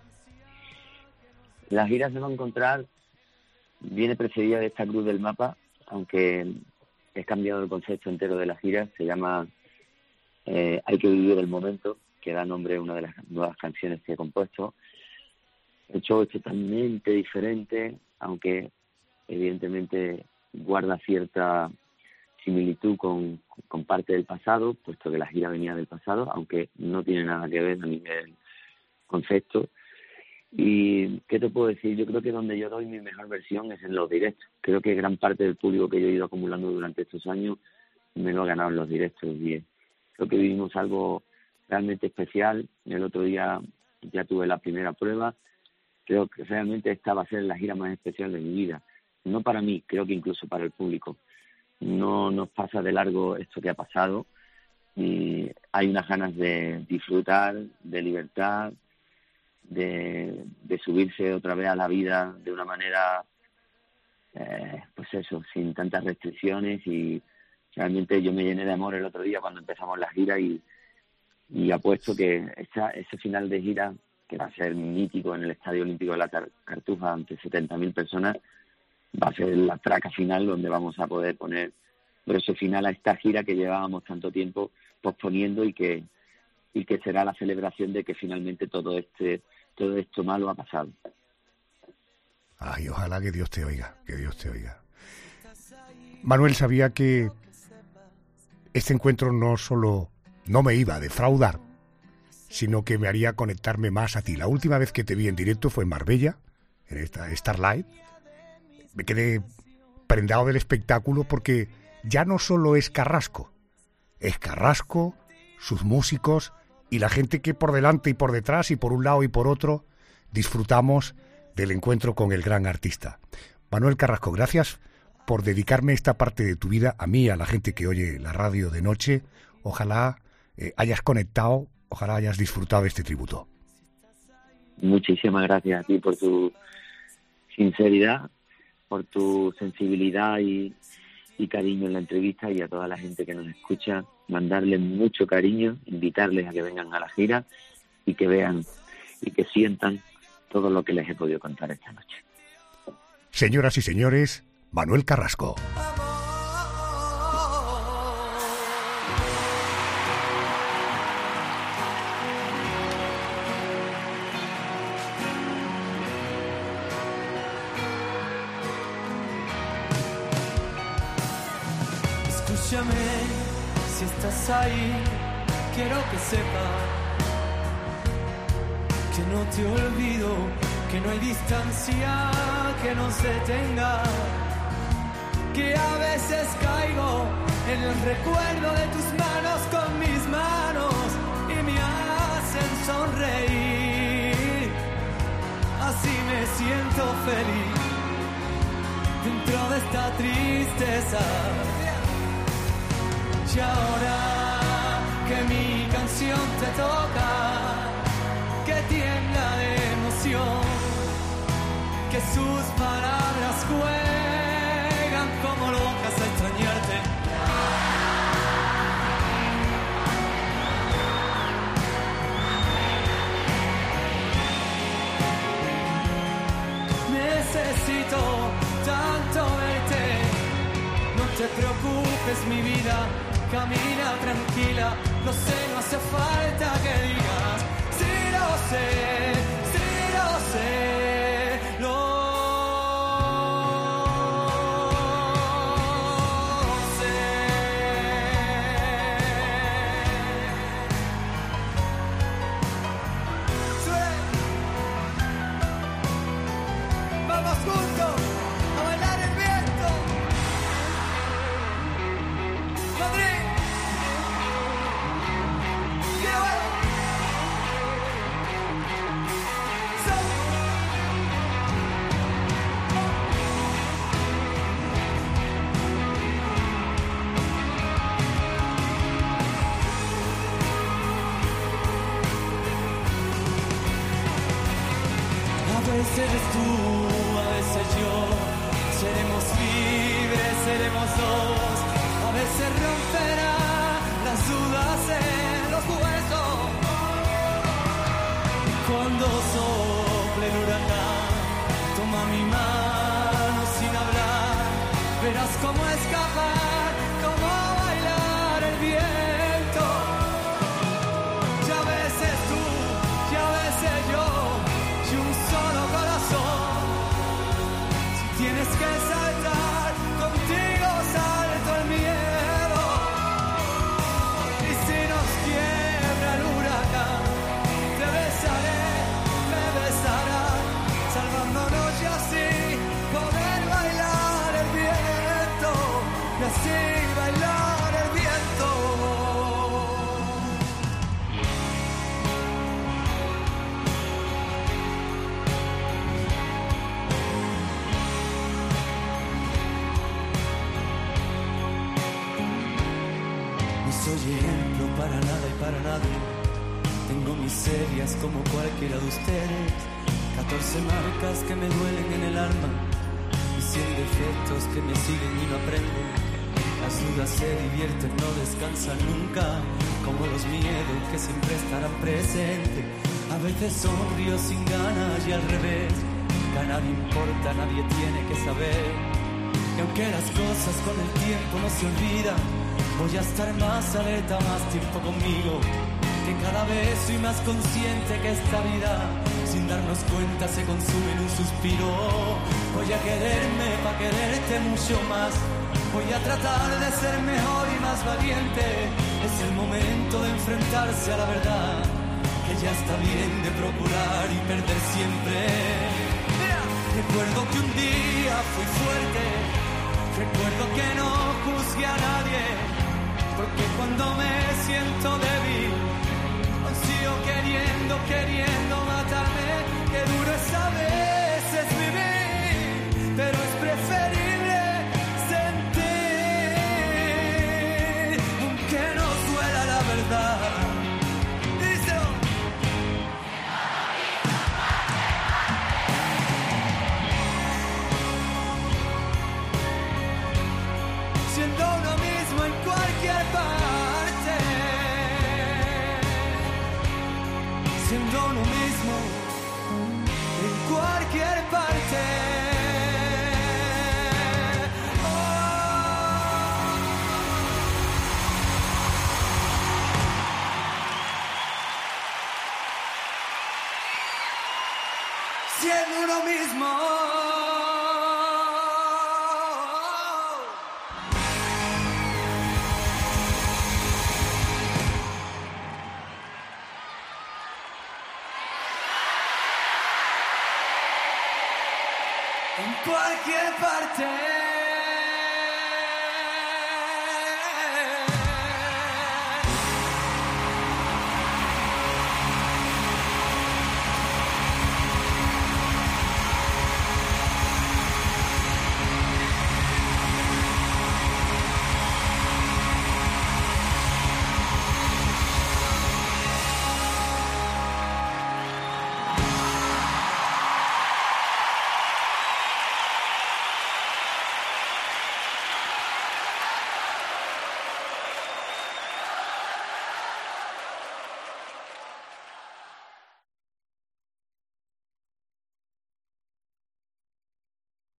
La gira se va a encontrar, viene precedida de esta cruz del mapa, aunque he cambiado el concepto entero de la gira, se llama Hay que vivir el momento, que da nombre a una de las nuevas canciones que he compuesto. El show es totalmente diferente, aunque evidentemente guarda cierta similitud con parte del pasado, puesto que la gira venía del pasado, aunque no tiene nada que ver a nivel concepto. ¿Y qué te puedo decir? Yo creo que donde yo doy mi mejor versión es en los directos. Creo que gran parte del público que yo he ido acumulando durante estos años me lo ha ganado en los directos. Y creo que vivimos algo realmente especial. El otro día ya tuve la primera prueba. Creo que realmente esta va a ser la gira más especial de mi vida. No para mí, creo que incluso para el público. No nos pasa de largo esto que ha pasado. Y hay unas ganas de disfrutar, de libertad, de subirse otra vez a la vida de una manera, pues eso, sin tantas restricciones. Y realmente yo me llené de amor el otro día cuando empezamos la gira y apuesto que ese final de gira, que va a ser mítico en el Estadio Olímpico de la Cartuja ante 70.000 personas, va a ser la traca final donde vamos a poder poner broche final a esta gira que llevábamos tanto tiempo posponiendo y que será la celebración de que finalmente todo esto malo ha pasado. Ay, ojalá que Dios te oiga, que Dios te oiga. Manuel, sabía que este encuentro no solo no me iba a defraudar, sino que me haría conectarme más a ti. La última vez que te vi en directo fue en Marbella, en esta Starlight. Me quedé prendado del espectáculo porque ya no solo es Carrasco, sus músicos y la gente que por delante y por detrás y por un lado y por otro disfrutamos del encuentro con el gran artista. Manuel Carrasco, gracias por dedicarme esta parte de tu vida a mí, a la gente que oye la radio de noche. Ojalá hayas conectado, ojalá hayas disfrutado de este tributo. Muchísimas gracias a ti por tu sinceridad, por tu sensibilidad y y cariño en la entrevista, y a toda la gente que nos escucha, mandarles mucho cariño, invitarles a que vengan a la gira y que vean y que sientan todo lo que les he podido contar esta noche. Señoras y señores, Manuel Carrasco. Escúchame, si estás ahí, quiero que sepas que no te olvido, que no hay distancia que nos detenga, que a veces caigo en el recuerdo de tus manos con mis manos y me hacen sonreír. Así me siento feliz dentro de esta tristeza. Y ahora que mi canción te toca, que tiembla de emoción, que sus palabras juegan como locas a extrañarte. Necesito tanto verte, no te preocupes mi vida, camina tranquila, lo sé, no hace falta que digas, sí lo sé, sí lo sé, lo sé. Vamos juntos a bailar el viento. Madrid. A veces eres tú, a veces yo, seremos libres, seremos dos, a veces romperá las dudas en los huesos. Cuando sople el huracán, toma mi mano sin hablar, verás cómo escapar, cómo bailar el viento. Y a veces tú, y a veces yo, y un solo corazón. Si tienes que saltar, contigo salto el miedo. Y si nos quiebra el huracán, te besaré, me besarás, salvándonos y así poder bailar el viento. Y así bailar el viento. No soy ejemplo para nada y para nadie. Tengo miserias como cualquiera de ustedes. 14 marcas que me duelen en el alma y 100 defectos que me siguen y no aprenden. Las dudas se divierten, no descansan nunca, como los miedos que siempre estarán presentes. A veces sonrío sin ganas y al revés, que a nadie importa, nadie tiene que saber. Y aunque las cosas con el tiempo no se olvidan, voy a estar más alerta, más tiempo conmigo, que cada vez soy más consciente que esta vida, sin darnos cuenta, se consume en un suspiro. Voy a quererme para quererte mucho más, voy a tratar de ser mejor y más valiente. Es el momento de enfrentarse a la verdad, que ya está bien de procurar y perder siempre. Recuerdo que un día fui fuerte, recuerdo que no juzgué a nadie, porque cuando me siento débil, sigo queriendo matarme. Qué duro es a veces vivir, pero es preferible sentir, aunque nos duela la verdad. cualquier parte. Siendo uno mismo. En cualquier parte.